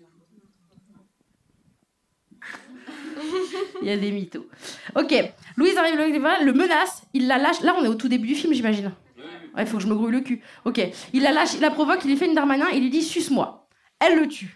Il y a des mythos. Ok, Louise arrive, le, le menace, il la lâche. Là, on est au tout début du film, j'imagine. Il faut que je me grouille le cul. Ok, il la lâche, il la provoque, il lui fait une Darmanin, il lui dit suce-moi. Elle le tue.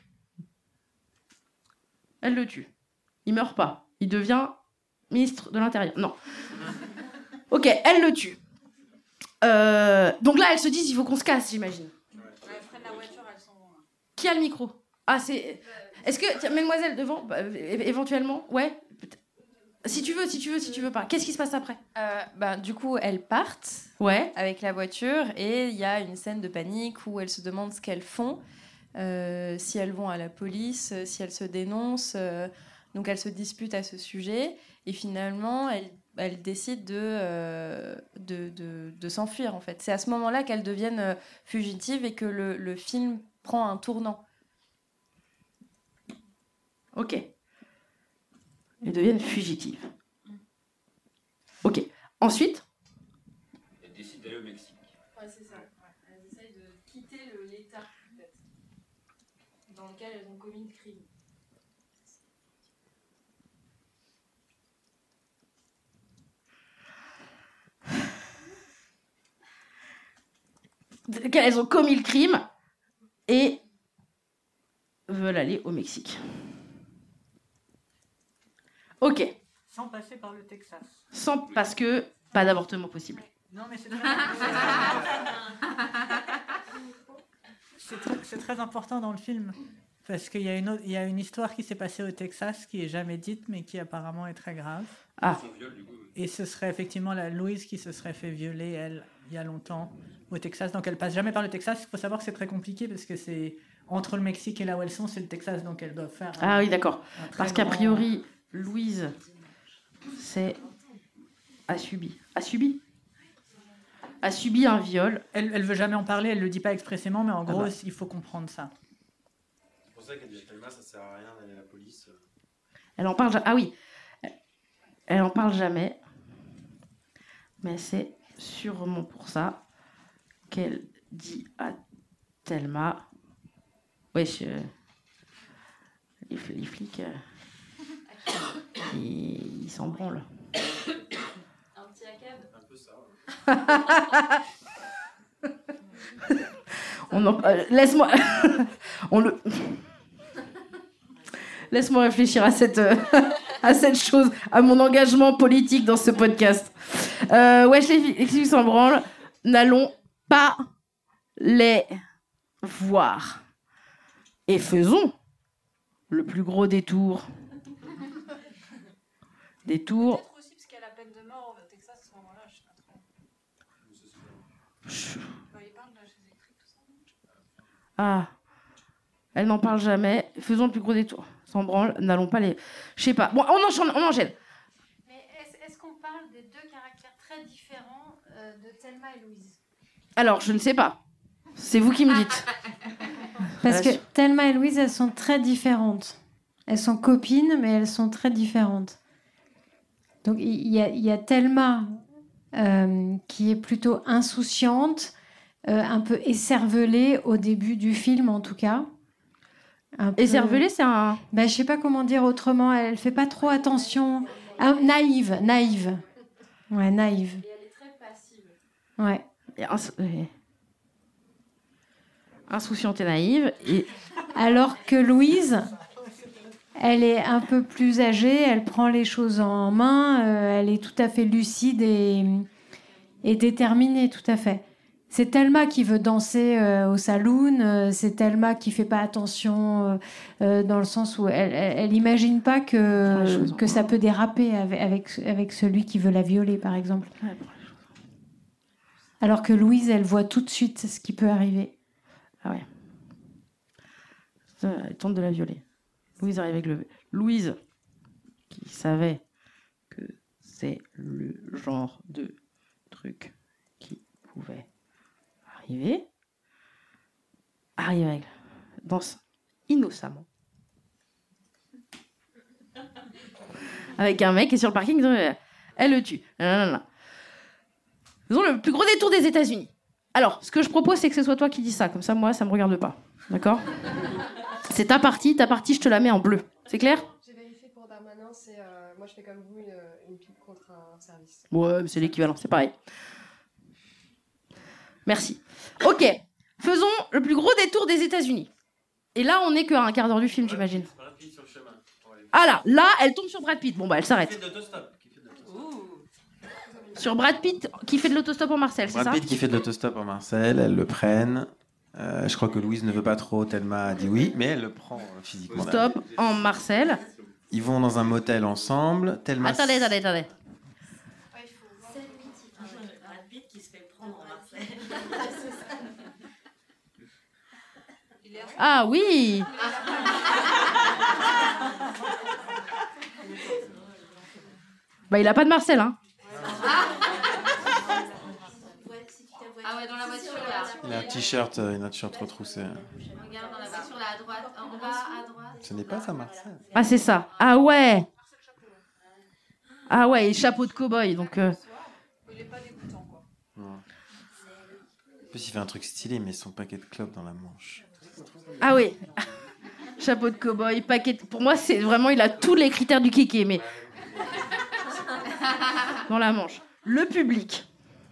Elle le tue. Il meurt pas. Il devient ministre de l'Intérieur. Non. Ok, elle le tue. Euh, donc là, elles se disent, il faut qu'on se casse, j'imagine. Elles prennent la voiture, elles sont. Qui a le micro? Ah, c'est... Est-ce que... Tiens, mesdemoiselles, devant, bah, é- éventuellement, ouais. Si tu veux, si tu veux, si tu veux pas. Qu'est-ce qui se passe après? Euh, bah, du coup, elles partent Ouais. avec la voiture et il y a une scène de panique où elles se demandent ce qu'elles font, euh, si elles vont à la police, euh, si elles se dénoncent. euh, donc elles se disputent à ce sujet et finalement elles, elles décident de, euh, de, de, de s'enfuir en fait. C'est à ce moment-là qu'elles deviennent euh, fugitives et que le, le film prend un tournant. Ok. Elles deviennent fugitives. Ok. Ensuite? Elle décide d'aller au Mexique. Ouais, c'est ça. Ouais. Elles essayent de quitter le- l'État, en fait, dans lequel elles ont commis le crime. Qu'elles ont commis le crime et veulent aller au Mexique. Ok. Sans passer par le Texas. Sans, parce que pas d'avortement possible. Non, mais c'est très, c'est très, c'est très important dans le film. Parce qu'il y a une, autre- il y a une histoire qui s'est passée au Texas qui est jamais dite, mais qui apparemment est très grave. Ah. Son viol, du coup. Et ce serait effectivement la Louise qui se serait fait violer, elle, il y a longtemps, au Texas. Donc elle passe jamais par le Texas. Il faut savoir que c'est très compliqué parce que c'est entre le Mexique et là où elles sont, c'est le Texas. Donc elles doivent faire. Ah un- oui, d'accord. un très Parce qu'a grand- priori, Louise, c'est a subi, a subi, a subi un viol. Elle, elle veut jamais en parler. Elle le dit pas expressément, mais en Ah gros, bah. il faut comprendre ça. pour ça qu'elle dit à Thelma, ça sert à rien d'aller à la police. Elle en parle ja- Ah oui. Elle en parle jamais. Mais c'est sûrement pour ça qu'elle dit à Thelma... Wesh, euh, les, fl- les flics, euh, ils, ils s'en branlent. Un petit acab. Un peu ça. Ouais. On en... euh, Laisse-moi... On le... Laisse-moi réfléchir à cette, euh, à cette chose, à mon engagement politique dans ce podcast. Euh, wesh, les filles qui s'en branlent, n'allons pas les voir. Et faisons le plus gros détour. Détour. Peut-être aussi parce qu'il y a la peine de mort au Texas à ce moment-là, je sais pas trop. Bah, il parle de la chaise électrique, tout ça. Ah, elle n'en parle jamais. Faisons le plus gros détour. S'en branle, n'allons pas les... Je sais pas. Bon, on enchaîne. On enchaîne. Mais est-ce, est-ce qu'on parle des deux caractères très différents euh, de Thelma et Louise? Alors, je ne sais pas. C'est vous qui me dites. Parce que Voilà. Thelma et Louise, elles sont très différentes. Elles sont copines, mais elles sont très différentes. Donc, il y a, il y a Thelma euh, qui est plutôt insouciante, euh, un peu écervelée au début du film, en tout cas. Un peu- Écervelée, c'est un... Ben, je sais pas comment dire autrement. Elle fait pas trop attention. Ah, naïve, naïve. Ouais, naïve. Et elle est très passive. Ouais. Et ins- ouais. Insouciante et naïve. Et... Alors que Louise, elle est un peu plus âgée, elle prend les choses en main, euh, elle est tout à fait lucide et, et déterminée, tout à fait. C'est Thelma qui veut danser euh, au saloon, euh, c'est Thelma qui fait pas attention euh, euh, dans le sens où elle, elle, elle imagine pas que, que ça peut déraper avec, avec, avec celui qui veut la violer, par exemple. Alors que Louise, elle voit tout de suite ce qui peut arriver. Ah ouais. Ça, elle tente de la violer. Louise arrive avec le... Louise, qui savait que c'est le genre de truc qui pouvait arriver, arrive avec... danse innocemment. Avec un mec qui est sur le parking, elle le tue. Nanana. Faisons le plus gros détour des États-Unis. Alors, ce que je propose, c'est que ce soit toi qui dis ça. Comme ça, moi, ça me regarde pas. D'accord ? C'est ta partie. Ta partie, je te la mets en bleu. C'est clair ? J'ai vérifié pour Darmanin, c'est euh, moi je fais comme vous une, une pub contre un service. Ouais, mais c'est l'équivalent. C'est pareil. Merci. Ok. Faisons le plus gros détour des États-Unis. Et là, on n'est qu'à un quart d'heure du film, j'imagine. Brad Pitt sur le chemin. Ah là, là, elle tombe sur Brad Pitt. Bon, bah, elle Qui s'arrête. fait de l'autostop. Qui fait de l'autostop. Sur Brad Pitt, qui fait de l'autostop en Marseille, c'est Brad ça ? Pitt qui fait de l'autostop en Marseille, elles le prennent. Euh, je crois que Louise ne veut pas trop, Thelma a dit oui, mais elle le prend euh, physiquement. Stop en Marseille. Ils vont dans un motel ensemble. Thelma Attendez, attendez, attendez. Brad Pitt qui se fait prendre en Marseille. Ah oui. Bah, il a pas de Marcel, hein. Ah ouais, dans la voiture là. Il a un t-shirt, euh, il a un t-shirt retroussé. Regarde dans la voiture là à droite, en bas à droite. Ce n'est pas ça, Marseille. Ah, c'est ça. Ah ouais. Ah ouais, et chapeau de cow-boy, donc... euh, Il est pas dégoûtant quoi. Non. En plus, il fait un truc stylé, mais son paquet de clopes dans la manche. Ah oui. Chapeau de cow-boy, paquet... de- Pour moi, c'est vraiment... Il a tous les critères du kéké, mais... Dans la manche. Le public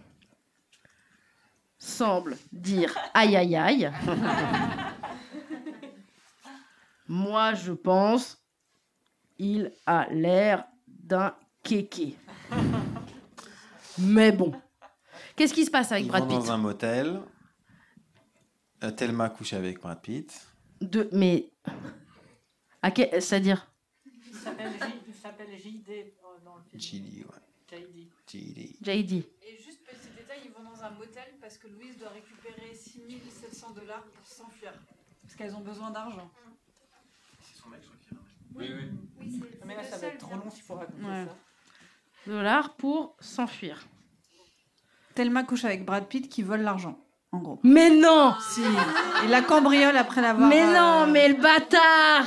semble dire aïe aïe aïe. Moi, je pense, il a l'air d'un kéké. Mais bon. Qu'est-ce qui se passe avec Ils Brad vont Pitt dans un motel. Euh, Thelma couche avec Brad Pitt. De... Mais... À quel... C'est-à-dire Il s'appelle J- il s'appelle J D euh, dans le film. J D, ouais. J D. J D. J D. Et juste petit détail, ils vont dans un motel parce que Louise doit récupérer six mille sept cents dollars pour s'enfuir. Parce qu'elles ont besoin d'argent. C'est son mec, je crois qu'il y a un Oui, oui. Oui, c'est- Mais là, ça va être trop long s'il faut raconter Ouais. ça. Dollars pour s'enfuir. Thelma couche avec Brad Pitt qui vole l'argent. en gros. Mais non. Si. Il la cambriole après l'avoir... Mais euh, non, mais le bâtard.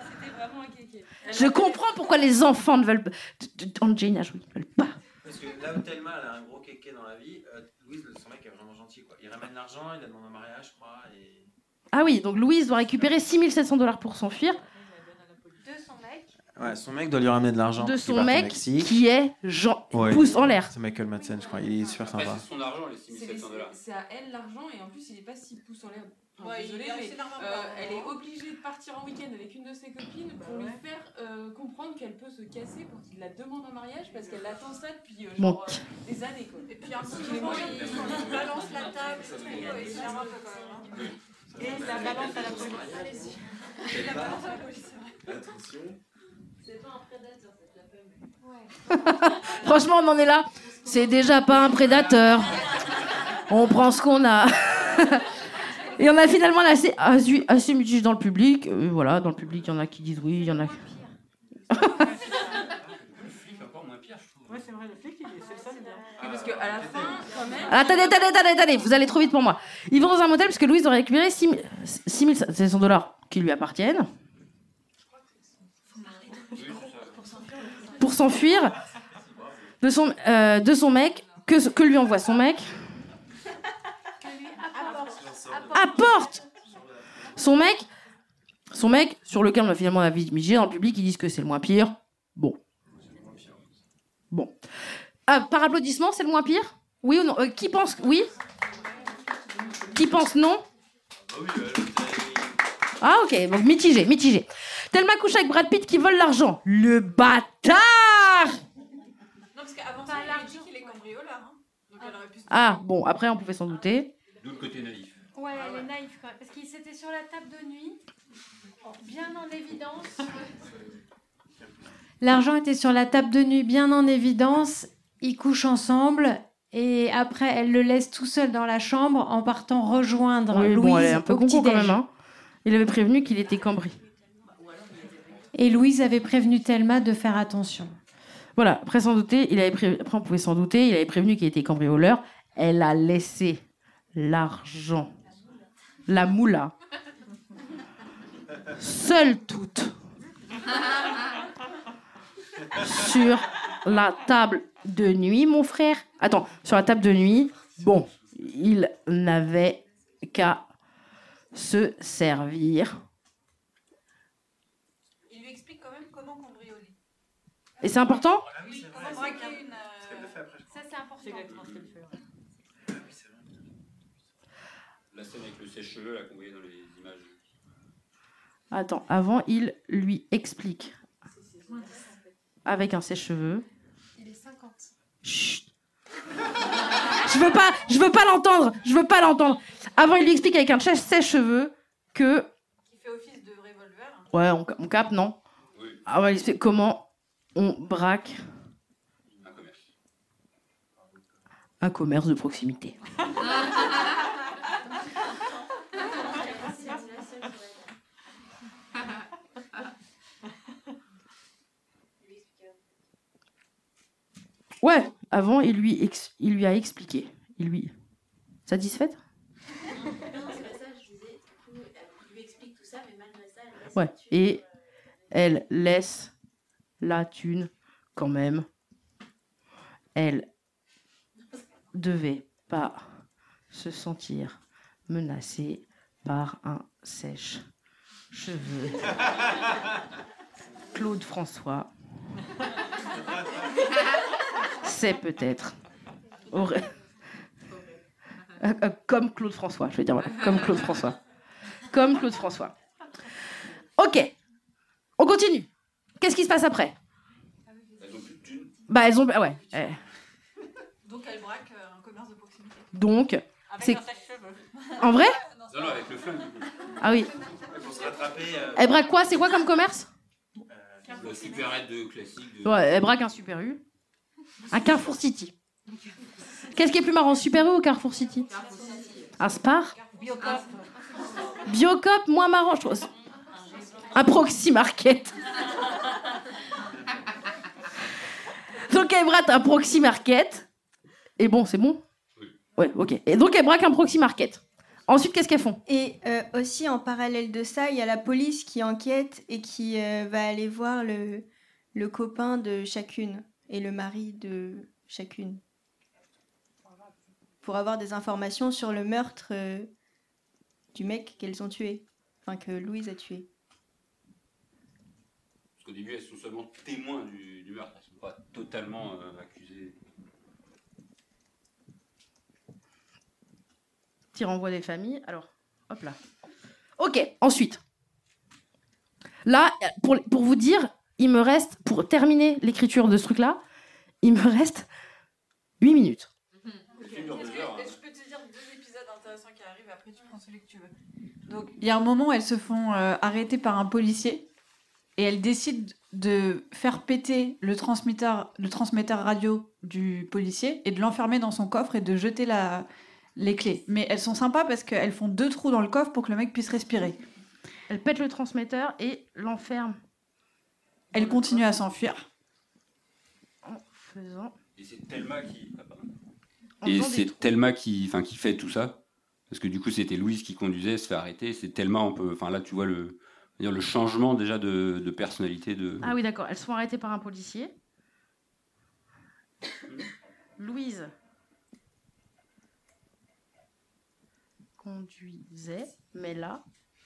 Je comprends pourquoi les enfants ne veulent pas. Angelina Jolie ne veulent pas. Parce que là où Thelma elle a un gros kéké dans la vie, euh, Louise, son mec est vraiment gentil, quoi. Il ramène l'argent, il la demande en mariage, je crois, et... Ah oui, donc Louise doit récupérer six mille sept cents dollars pour s'enfuir. De son mec. Ouais, son mec doit lui ramener de l'argent. De parce qu'il son part au mec Mexique. qui est Jean Ouais. pouce en l'air. C'est Michael Madsen, je crois. Il est super Après, sympa. c'est son argent, les six mille C'est sept cents dollars. c'est à elle l'argent et en plus il est pas si pouce en l'air. Enfin, Ouais, désolée, il est mais assez normal, euh, quoi. elle est obligée de partir en week-end avec une de ses copines pour lui faire euh, comprendre qu'elle peut se casser pour qu'il la demande en mariage parce qu'elle attend ça depuis euh, Bon. genre, euh, des années quoi. Et puis un petit Les moment, moyens il, il balance la table, il s'énerve un peu quand même. hein. Et la balance à la police. Allez-y. Et la balance à la police, c'est vrai. Attention. C'est pas un prédateur, cette la femme. Franchement, on en est là. C'est déjà pas un prédateur. On prend ce qu'on a. Et on a finalement assez, assez, assez mitigé dans le public. Euh, voilà, dans le public, il y en a qui disent oui, il y en a. Le flic, encore moins pire, je trouve. Ouais, c'est vrai, le flic, il est- c'est le seul. bien. Oui, parce qu'à la fin, quand même. Attendez, attendez, attendez, attendez, vous allez trop vite pour moi. Ils vont dans un motel parce que Louise doit récupérer six mille sept cents dollars qui lui appartiennent. Pour s'enfuir de son, euh, de son mec, que, que lui envoie son mec. Apporte son mec, son mec, sur lequel on a finalement la vie mitigée dans le public, ils disent que c'est le moins pire. Bon. Bon. Ah, par applaudissement, c'est le moins pire ? Oui ou non ? Euh, Qui pense oui ? Qui pense non ? Ah ok, donc mitigé, mitigé. Thelma couche avec Brad Pitt qui vole l'argent. Le bâtard ! Non, parce qu'avant ça, il a dit qu'il est cambrioleur. Hein. Donc elle aurait pu se... Ah bon, après on pouvait s'en douter. D'où le côté naïf. Ouais, elle est naïve quand même. Parce qu'il s'était sur la table de nuit, bien en évidence. L'argent était sur la table de nuit, bien en évidence. Ils couchent ensemble. Et après, elle le laisse tout seul dans la chambre en partant rejoindre Oui, Louise bon, elle est un peu au con quand petit-déj. même. Hein. Il avait prévenu qu'il était cambri. Et Louise avait prévenu Thelma de faire attention. Voilà, après sans douter, il avait pré... après on pouvait s'en douter, il avait prévenu qu'il était cambrioleur. Elle a laissé l'argent, la moula, seule toute, sur la table de nuit, mon frère. Attends, sur la table de nuit, bon, il n'avait qu'à se servir. Il lui explique quand même comment cambrioler. Et c'est important ? Oui, comment braquer une... euh, Ça, c'est important. C'est exactement ce qu'elle fait. La scène avec le sèche-cheveux, là, qu'on voyait dans les images. Attends, avant, il lui explique avec un sèche-cheveux. Il est cinquante. Chut. Je veux pas, je veux pas l'entendre. Je veux pas l'entendre. Avant, il lui explique avec un sèche-cheveux que. Qui fait office de revolver. Ouais, on, on capte, non ? Oui. Ah ouais, il explique comment on braque Un commerce. un commerce de proximité. Ouais, avant, il lui, ex- il lui a expliqué. Il lui... Satisfaite ? Non, c'est pas ça, je disais, du coup, elle lui explique tout ça, mais malgré ça, elle laisse Ouais, la thune, et euh, elle laisse la thune quand même. Elle devait pas se sentir menacée par un sèche-cheveux. Claude François. C'est peut-être. aurait- Euh, euh, Comme Claude François, je veux dire, voilà. Comme Claude François. Comme Claude François. Ok. On continue. Qu'est-ce qui se passe après ? Elles ont plus de thunes. Bah, elles ont. Ouais. euh, Donc elle braque euh, un commerce de proximité. Donc, Avec c'est. un sèche-cheveux. En vrai ? Non, non, avec le flingue, du coup. Ah oui. Pour se rattraper. euh, Elle braque quoi ? C'est quoi comme commerce ? Le supérette de classique. De... Ouais, elle braque un Super U. Un Carrefour City. Qu'est-ce qui est plus marrant, Super U ou Carrefour City ? Un Spar ? Biocop. Biocop, moins marrant, je trouve. Un Proxy Market. Donc elle braque un Proxy Market. Et bon, c'est bon ? Ouais, ok. Et donc, elles braquent un proxy market. Ensuite, qu'est-ce qu'elles font? Et euh, aussi, en parallèle de ça, il y a la police qui enquête et qui euh, va aller voir le, le copain de chacune et le mari de chacune. Pour avoir des informations sur le meurtre euh, du mec qu'elles ont tué. Enfin, que Louise a tué. Parce qu'au début, elles sont seulement témoins du, du meurtre. Elles ne sont pas totalement euh, accusées. Petit renvoi des familles. Alors, hop là. Ok, ensuite. Là, pour, pour vous dire, il me reste, pour terminer l'écriture de ce truc-là, il me reste huit minutes. Est-ce que je peux te dire deux épisodes intéressants qui arrivent, après tu prends celui que tu veux. Donc, il y a un moment où elles se font euh, arrêter par un policier et elles décident de faire péter le transmetteur, le transmetteur radio du policier et de l'enfermer dans son coffre et de jeter la, les clés. Mais elles sont sympas parce qu'elles font deux trous dans le coffre pour que le mec puisse respirer. Elles pètent le transmetteur et l'enferment. Elle continue à s'enfuir. En faisant... Et c'est Thelma qui... Ah, pardon. En Et faisant des c'est trous. Thelma qui, enfin, qui fait tout ça. Parce que du coup, c'était Louise qui conduisait, elle se fait arrêter. C'est Thelma, on peut... Enfin, là, tu vois le, dire, le changement déjà de, de personnalité de... Ah oui, d'accord. Elles se font arrêter par un policier. Louise conduisait, mais là,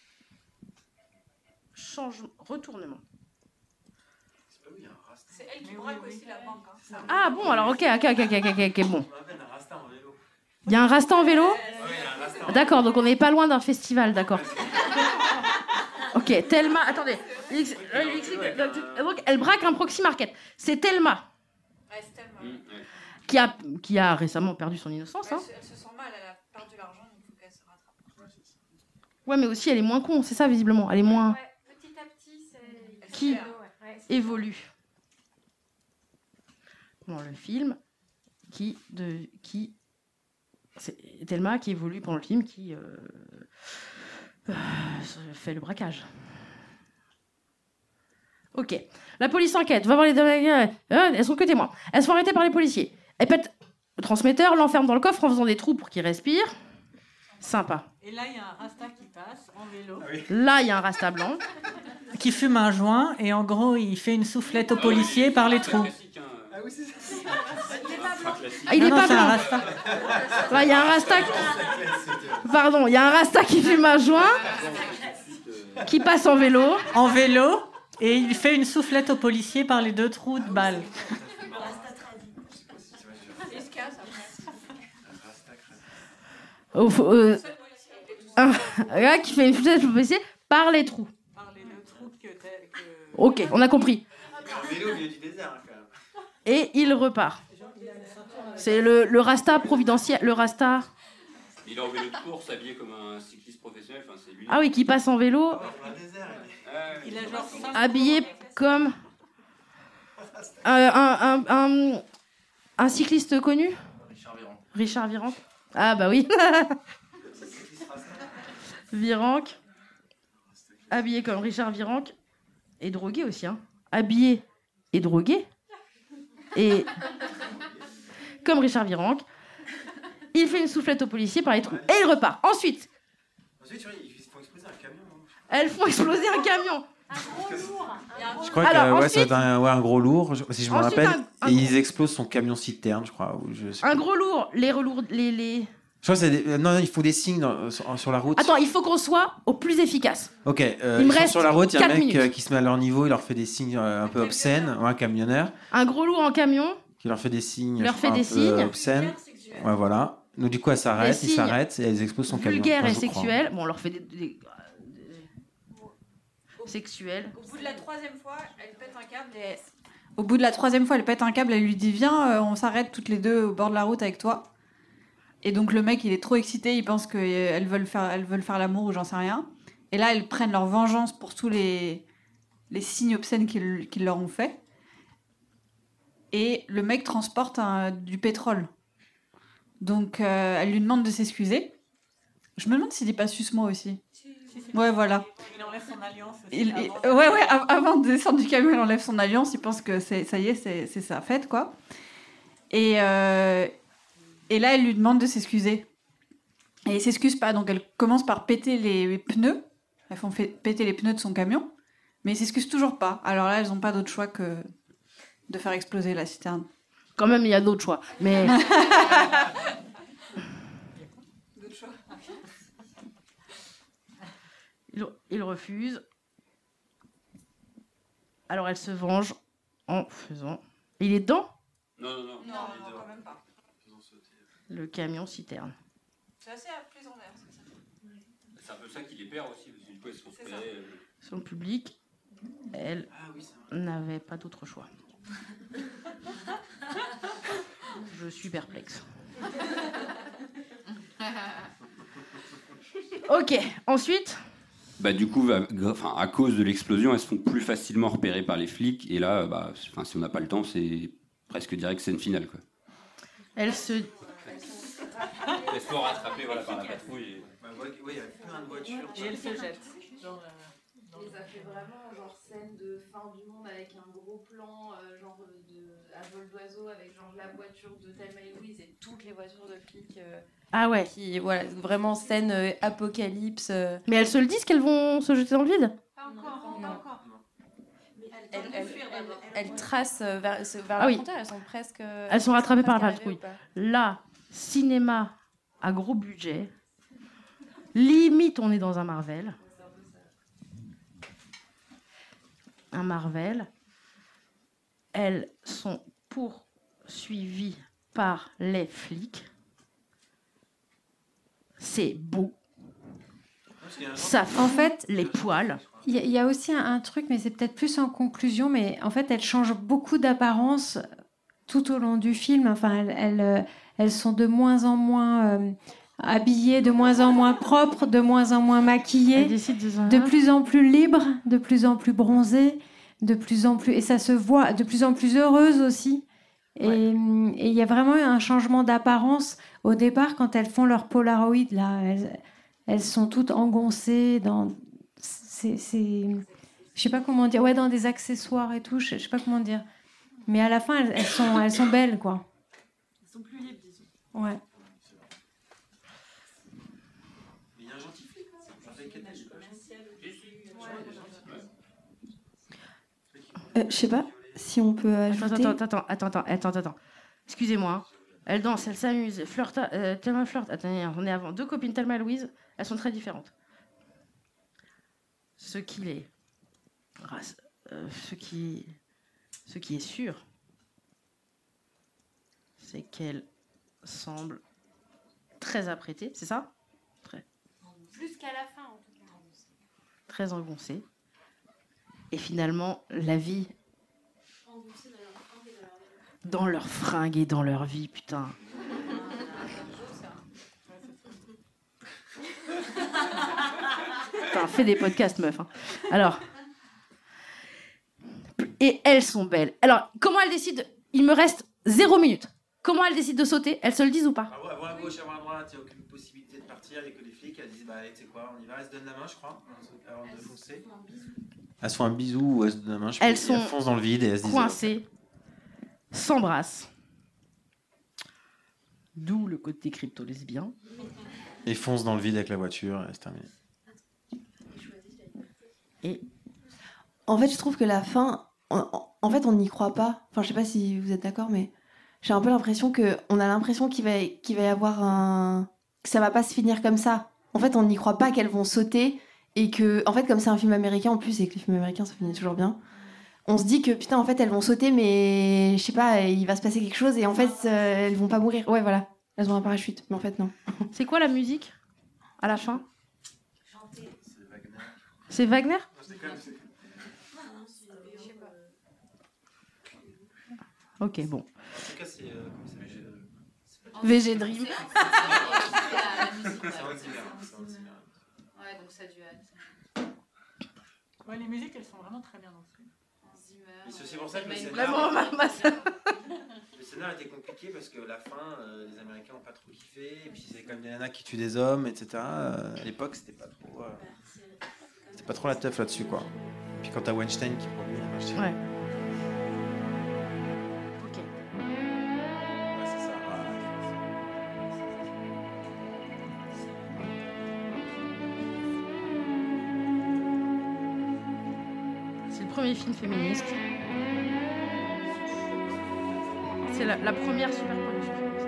change... retournement. C'est elle qui braque aussi la banque. Hein. Ah bon, alors ok, ok, ok, ok, ok, ok, bon. Il y a un rasta en vélo? D'accord, donc on n'est pas loin d'un festival, d'accord. Ok, Thelma, attendez. Il ex- euh, il explique- Donc, elle braque un proxy market. C'est Thelma Ouais, c'est tellement. qui a, qui a récemment perdu son innocence. Hein. Elle, se- elle se sent mal, elle a perdu l'argent, donc il faut qu'elle se rattrape. Ouais, mais aussi elle est moins con, c'est ça visiblement. Elle est moins. Petit à petit, c'est. Qui Ouais, ouais, c'est- évolue. Dans le film, qui de qui c'est Thelma qui évolue pendant le film, qui euh, euh, fait le braquage. Ok. La police enquête. Va voir les deux. Euh, elles sont que témoins. Elles sont arrêtées par les policiers. Elles pètent le transmetteur, l'enferment dans le coffre en faisant des trous pour qu'il respire. Sympa. Et là, il y a un rasta qui passe en vélo. Là, il y a un rasta blanc. Qui fume un joint et en gros, il fait une soufflette au policier par les trous. Ah oui, c'est ça. Ah, il est Non, pas non, c'est un blanc. rasta. Ouais, il y a un rasta. qui- Pardon, il y a un rasta qui fume un joint, qui passe en vélo. En vélo, et il fait une soufflette au policier par les deux trous de balle. Il se casse après. Au fo- euh, un gars qui fait une flèche au policier par les trous. Par les deux trous que t'as- que- Ok, on a compris. Un vélo au milieu du désert, hein, quand même. Et il repart. C'est le, le rasta providentiel, le rasta. Il est en vélo de course, habillé comme un cycliste professionnel. Enfin, c'est lui. Ah oui, qui passe en vélo, Il a genre cinq habillé comme un, un, un, un, un cycliste connu. Richard Virenque. Richard Virenque. Ah bah oui. Virenque. Habillé comme Richard Virenque. Et drogué aussi. Hein. Habillé et drogué. Et comme Richard Virenque. Il fait une soufflette au policier par les trous. Et il repart. Ensuite, Ensuite, tu vois, ils font exploser un camion. hein. elles font exploser un camion. Je crois Alors, que ouais, ensuite- ça doit être un, ouais, un gros lourd, je- si je me Ensuite, rappelle. un- un et gros- ils explosent son camion citerne, je crois. ou je sais Un plus. gros lourd. Les relourds. Les, les... Je crois que c'est des- euh, non, il faut des signes dans- sur, sur la route. Attends, il faut qu'on soit au plus efficace. Ok, euh, Il me ils sont reste sur la route, il y a un quatre mec minutes. euh, qui se met à leur niveau, il leur fait des signes euh, un peu obscènes, ou un camionneur, Un gros lourd en camion. qui leur fait des signes, Leur je fait crois, des un peu, signes. euh, obscènes. Ouais, voilà. Donc du coup, elle Des s'arrête, ils signes s'arrêtent et elles explosent son camion. Vulgaire Enfin, et je crois. sexuel. Bon, on leur fait des. des- des- Sexuel. Au bout de la troisième fois, elle pète un câble et. Au bout de la troisième fois, elle pète un câble, elle lui dit viens, euh, on s'arrête toutes les deux au bord de la route avec toi. Et donc le mec, il est trop excité, il pense qu'elles veulent faire, elles veulent faire l'amour ou j'en sais rien. Et là, elles prennent leur vengeance pour tous les, les signes obscènes qu'ils qu'ils leur ont fait. Et le mec transporte un- du pétrole. Donc euh, elle lui demande de s'excuser. Je me demande s'il dit pas suce-moi aussi. Ouais, voilà. Il enlève son alliance aussi. Il- avant. il- ouais, ouais, av- avant de descendre du camion, il enlève son alliance. Il pense que c'est, ça y est, c'est, c'est sa fête, quoi. Et, euh, Et là, elle lui demande de s'excuser. Et elle s'excuse pas, donc elle commence par péter les pneus. Elles font fait- péter les pneus de son camion, mais elles s'excusent toujours pas. Alors là, elles n'ont pas d'autre choix que de faire exploser la citerne. Quand même, il y a d'autres choix. Mais D'autres choix. il, il refuse. Alors elle se venge en faisant... Il est dedans ? Non, non, non. Non, non, quand même pas. Le camion citerne. C'est assez à prise en l'air, c'est ça. C'est un peu ça qui les perd aussi, parce que du coup, elles se font C'est repérer, ça. euh, Sur le public, elle n'avait pas d'autre choix. Je suis perplexe. Ok, ensuite. Bah, du coup, va- gra- enfin, à cause de l'explosion, elles se font plus facilement repérer par les flics. Et là, bah, c'est- enfin, si on n'a pas le temps, c'est presque direct scène finale, quoi. Elle se... Elles se font rattraper, voilà, par la patrouille. Et... Bah, ouais, oui, il y a plein de voitures. Et elle se jette. Dans la- Et ça fait vraiment genre scène de fin du monde avec un gros plan, euh, genre de, à vol d'oiseau, avec genre la voiture de Thelma et Louise et toutes les voitures de flics. euh, Ah ouais. Qui, voilà, vraiment scène euh, apocalypse. euh. Mais elles se le disent qu'elles vont se jeter dans le vide ? Pas encore, pas encore. Elle, elle, elle, elle trace euh, vers, ce- vers Ah la oui. frontière, elles sont presque. Elles sont rattrapées par la presque patrouille. arrivées Là, cinéma à gros budget. Limite, on est dans un Marvel. Un Marvel. Elles sont poursuivies par les flics. C'est beau. Ça En fait, les poils. Il y, a- il y a aussi un, un truc, mais c'est peut-être plus en conclusion, mais en fait, elles changent beaucoup d'apparence tout au long du film. Enfin, elles, elles, euh, elles sont de moins en moins euh, habillées, de moins en moins propres, de moins en moins maquillées, de plus en plus libres, de plus en plus bronzées, de plus en plus... Et ça se voit, de plus en plus heureuses aussi. Et hum, et il y a vraiment eu un changement d'apparence. Au départ, quand elles font leur Polaroid, là, elles, elles sont toutes engoncées dans... C'est, c'est... Je sais pas comment dire. Ouais, dans des accessoires et tout, je je sais pas comment dire. Mais à la fin, elles, elles sont, elles sont belles, quoi. Elles sont plus libres, disons. Ouais. Il y a un gentil flic, là. Avec quel âge, quoi, Euh, je sais pas si on peut ajouter. Attends, attends, attends, attends, attends, attends, attends. Excusez-moi. hein. Elle danse, elle s'amuse, flirte, euh, Thelma flirte. Attendez, on est avant. Deux copines Thelma et Louise, elles sont très différentes. Ce qu'il est, race- euh, ce qui, ce qui est sûr, c'est qu'elle semble très apprêtée, c'est ça? Très, Plus qu'à la fin, en tout cas. très engoncée. Et finalement, la vie Engoncée dans leur fringue et dans leur vie. dans leurs fringues et dans leur vie, putain. Putain, fais des podcasts, meuf. hein. Alors. Et elles sont belles. Alors, comment elles décident? Il me reste zéro minute. Comment elles décident de sauter? Elles se le disent ou pas? Ah ouais, avant à gauche, avant à droite, il n'y a aucune possibilité de partir, il n'y a que des flics. Elles disent, bah, allez, tu sais quoi, on y va, elles se donnent la main, je crois, avant de foncer. Elles se font un bisou ou elles se donnent la main, je sais Elles pas, et sont elles foncent dans le vide et elles se disent. coincées, s'embrassent. D'où le côté crypto-lesbien. Et foncent dans le vide avec la voiture, et c'est terminé. Et En fait, je trouve que la fin, en, en fait, on n'y croit pas. Enfin, je sais pas si vous êtes d'accord, mais j'ai un peu l'impression que on a l'impression qu'il va, qu'il va y avoir un, que ça va pas se finir comme ça. En fait, on n'y croit pas qu'elles vont sauter et que, en fait, comme c'est un film américain en plus et que les films américains ça finit toujours bien, on se dit que putain, en fait, elles vont sauter, mais je sais pas, il va se passer quelque chose et en fait, euh, elles vont pas mourir. Ouais, voilà, elles ont un parachute, mais en fait, non. c'est quoi la musique à la fin? C'est Wagner? Ok, bon. En tout cas, c'est. Euh, comment ça s'appelle, euh, V G Dream. C'est Hans Zimmer. C'est Hans Zimmer. Ouais, donc ça a dû Ouais, les musiques, elles sont vraiment très bien dans ce film. Et c'est aussi pour ça que le Vraiment, scénario, ma- ma- le scénario était compliqué parce que la fin, euh, les Américains n'ont pas trop kiffé. Et puis c'est comme des nanas qui tuent des hommes, et cetera. Euh, à l'époque, c'était pas trop. Euh, c'était pas trop la teuf là-dessus, quoi. Et puis quand t'as Weinstein qui produit. euh, je sais pas. Ouais. Ok. Ouais, c'est ça. premier film féministe. C'est la, la première super production féministe.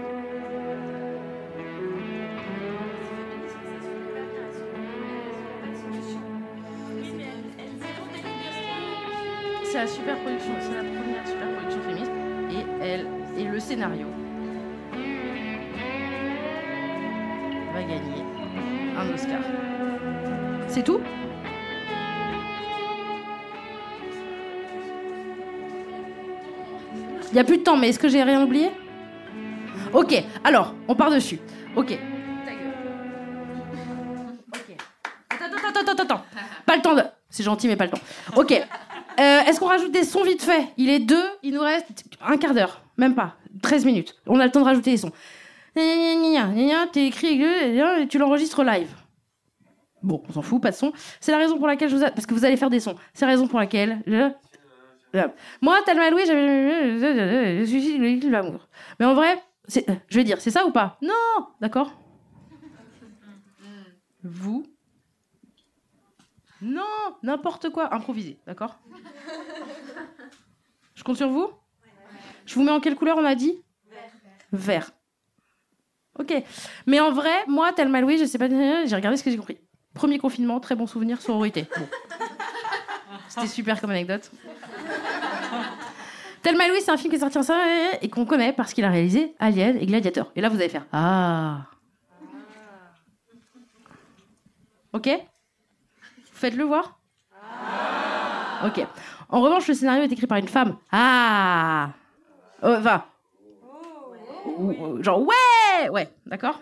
C'est la super production, c'est la première super production féministe et elle et le scénario va gagner un Oscar. C'est tout ? Il n'y a plus de temps, mais est-ce que j'ai rien oublié ? Ok, alors, on part dessus. Ok. Ta gueule. Ok. Attends, attends, attends, attends, attends. Pas le temps de... C'est gentil, mais pas le temps. Ok. Euh, est-ce qu'on rajoute des sons vite fait ? Il est deux, il nous reste un quart d'heure. Même pas. treize minutes. On a le temps de rajouter des sons. T'es écrit et tu l'enregistres live. Bon, on s'en fout, pas de son. C'est la raison pour laquelle je vous... A... Parce que vous allez faire des sons. C'est la raison pour laquelle... Je... Moi, Thelma et Louise, j'avais le suicide de l'amour. Mais en vrai, c'est... je vais dire, c'est ça ou pas ? Non, d'accord ? Vous ? Non, n'importe quoi, improvisé, d'accord ? Je compte sur vous ? Je vous mets en quelle couleur, on a dit ? Vert. Ok. Mais en vrai, moi, Thelma et Louise, je sais pas, j'ai regardé ce que j'ai compris. Premier confinement, très bon souvenir, sororité. Bon. C'était super comme anecdote. Thelma et Louise, c'est un film qui est sorti en ça et qu'on connaît parce qu'il a réalisé Alien et Gladiator. Et là, vous allez faire ah. Ok ? Faites-le voir. Ok. En revanche, le scénario est écrit par une femme. Ah. Oh, enfin. Genre ouais, ouais, d'accord.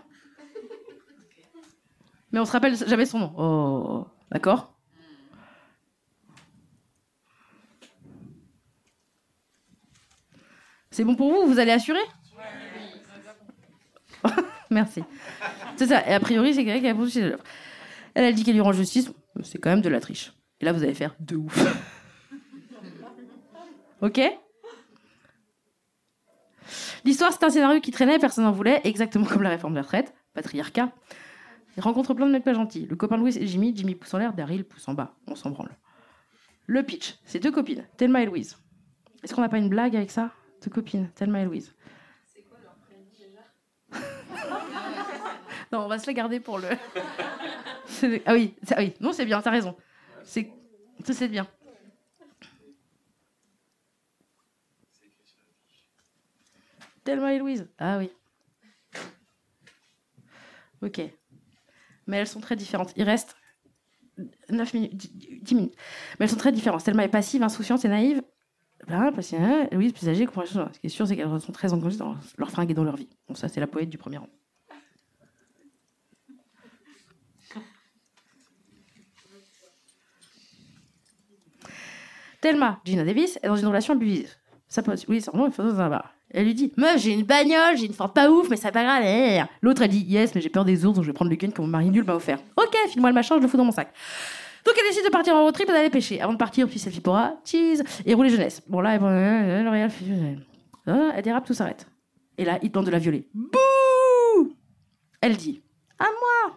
Mais on se rappelle jamais son nom. Oh, d'accord. C'est bon pour vous ? Vous allez assurer ? Merci. C'est ça. Et a priori, c'est quelqu'un qui a posé chez l'œuvre. Elle a dit qu'elle lui rend justice. C'est quand même de la triche. Et là, vous allez faire de ouf. Ok ? L'histoire, c'est un scénario qui traînait, personne n'en voulait, exactement comme la réforme des retraites. Patriarcat. Il rencontre plein de mecs pas gentils. Le copain de Louise et Jimmy. Jimmy pousse en l'air, Daryl pousse en bas. On s'en branle. Le pitch, c'est deux copines, Thelma et Louise. Est-ce qu'on n'a pas une blague avec ça ? Deux copines, Thelma et Louise. C'est quoi leur prénom déjà ? Non, on va se la garder pour le... c'est... Ah oui, c'est... ah oui, non, c'est bien, t'as raison. C'est... Ça, c'est bien. Thelma et Louise. Ah oui. Ok. Mais elles sont très différentes. Il reste neuf minutes, dix minutes. Mais elles sont très différentes. Thelma est passive, insouciante et naïve. Là, parce que hein, Louise, plus âgée, compréhension. Ce qui est sûr, c'est qu'elles sont très engagées dans leur fringue et dans leur vie. Bon, ça, c'est la poète du premier rang. Thelma, Gina Davis, est dans une relation abusive. Sa pote, oui, son nom, il faut dans un bar. Elle lui dit, meuf, j'ai une bagnole, j'ai une Ford pas ouf, mais ça pas grave. L'autre, elle dit, yes, mais j'ai peur des ours, donc je vais prendre le gun que mon mari nul m'a offert. Ok, file-moi le machin, je le fous dans mon sac. Donc elle décide de partir en road trip et d'aller pêcher. Avant de partir, puis selfie pora, cheese, et rouler jeunesse. Bon là, elle, L'Oréal, elle dérape, tout s'arrête. Et là, il tente de la violer. Bouh! Elle dit, à moi!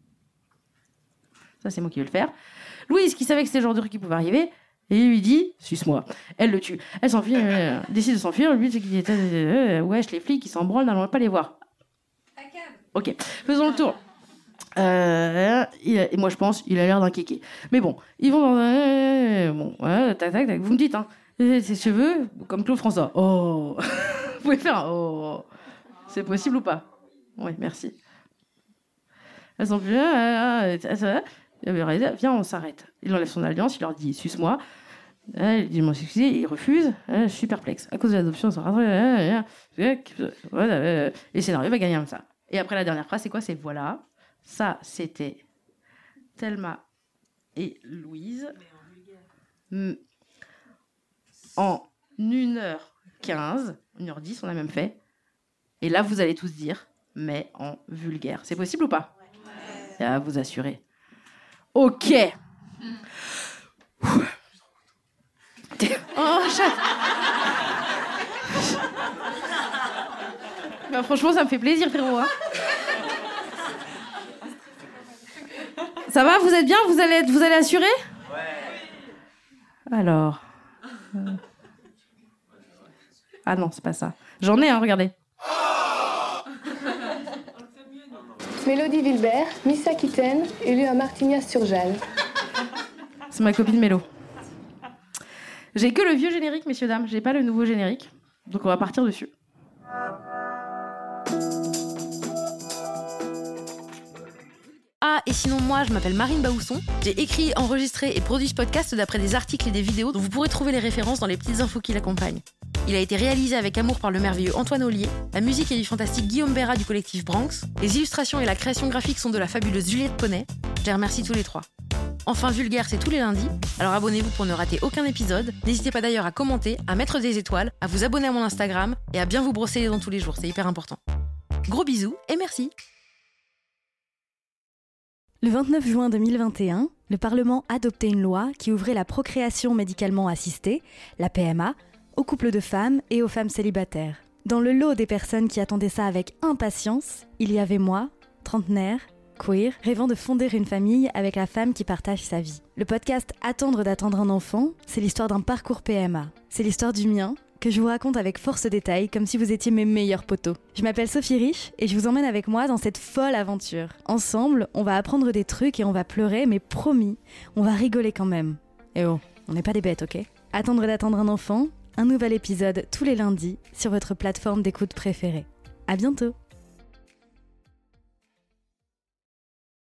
Ça, c'est moi qui vais le faire. Louise, qui savait que c'était le genre de truc qui pouvait arriver, et il lui dit, suce-moi. Elle le tue. Elle s'enfuit, euh, décide de s'enfuir. Le but, c'est qu'il était, euh, wesh, les flics, ils s'en branlent, n'allons pas les voir. Ok, faisons le tour. Euh, il a, et moi je pense il a l'air d'un kéké. Mais bon, ils vont dans un... Euh, bon, ouais, tac, tac, tac. Vous me dites, hein. Ses cheveux, comme Claude François. Oh. Vous pouvez faire un oh. C'est possible ou pas? Oui, merci. Elles sont plus... Euh, euh, euh, viens, on s'arrête. Il enlève son alliance, il leur dit, suce-moi. Il dit, mon succès, il refuse. Je suis perplexe. À cause de l'adoption, et le scénario va gagner comme ça. Et après, la dernière phrase, c'est quoi? C'est voilà. Ça, c'était Thelma et Louise en une heure quinze, une heure dix, on a même fait. Et là, vous allez tous dire, mais en vulgaire. C'est possible ou pas? Ouais. À vous assurer. Ok. Oh, chat. Bah, franchement, ça me fait plaisir, frérot. Hein. Ça va, vous êtes bien? Vous allez, être, vous allez assurer? Ouais. Alors. Euh... Ah non, c'est pas ça. J'en ai, hein, regardez. Mélodie Wilbert, Miss Aquitaine, élue à Martignas-sur-Jalles. C'est ma copine Mélo. J'ai que le vieux générique, messieurs, dames. J'ai pas le nouveau générique. Donc on va partir dessus. Ah, et sinon, moi, je m'appelle Marine Baousson. J'ai écrit, enregistré et produit ce podcast d'après des articles et des vidéos dont vous pourrez trouver les références dans les petites infos qui l'accompagnent. Il a été réalisé avec amour par le merveilleux Antoine Ollier. La musique est du fantastique Guillaume Béra du collectif Branx. Les illustrations et la création graphique sont de la fabuleuse Juliette Poney. Je les remercie tous les trois. Enfin, Vulgaire, c'est tous les lundis. Alors abonnez-vous pour ne rater aucun épisode. N'hésitez pas d'ailleurs à commenter, à mettre des étoiles, à vous abonner à mon Instagram et à bien vous brosser les dents tous les jours. C'est hyper important. Gros bisous et merci. Le vingt-neuf juin deux mille vingt et un, le Parlement adoptait une loi qui ouvrait la procréation médicalement assistée, la P M A, aux couples de femmes et aux femmes célibataires. Dans le lot des personnes qui attendaient ça avec impatience, il y avait moi, trentenaire, queer, rêvant de fonder une famille avec la femme qui partage sa vie. Le podcast Attendre d'attendre un enfant, c'est l'histoire d'un parcours P M A. C'est l'histoire du mien, que je vous raconte avec force détail, comme si vous étiez mes meilleurs potos. Je m'appelle Sophie Rich et je vous emmène avec moi dans cette folle aventure. Ensemble, on va apprendre des trucs et on va pleurer, mais promis, on va rigoler quand même. Et oh, on n'est pas des bêtes, ok ? Attendre d'attendre un enfant, un nouvel épisode tous les lundis sur votre plateforme d'écoute préférée. À bientôt!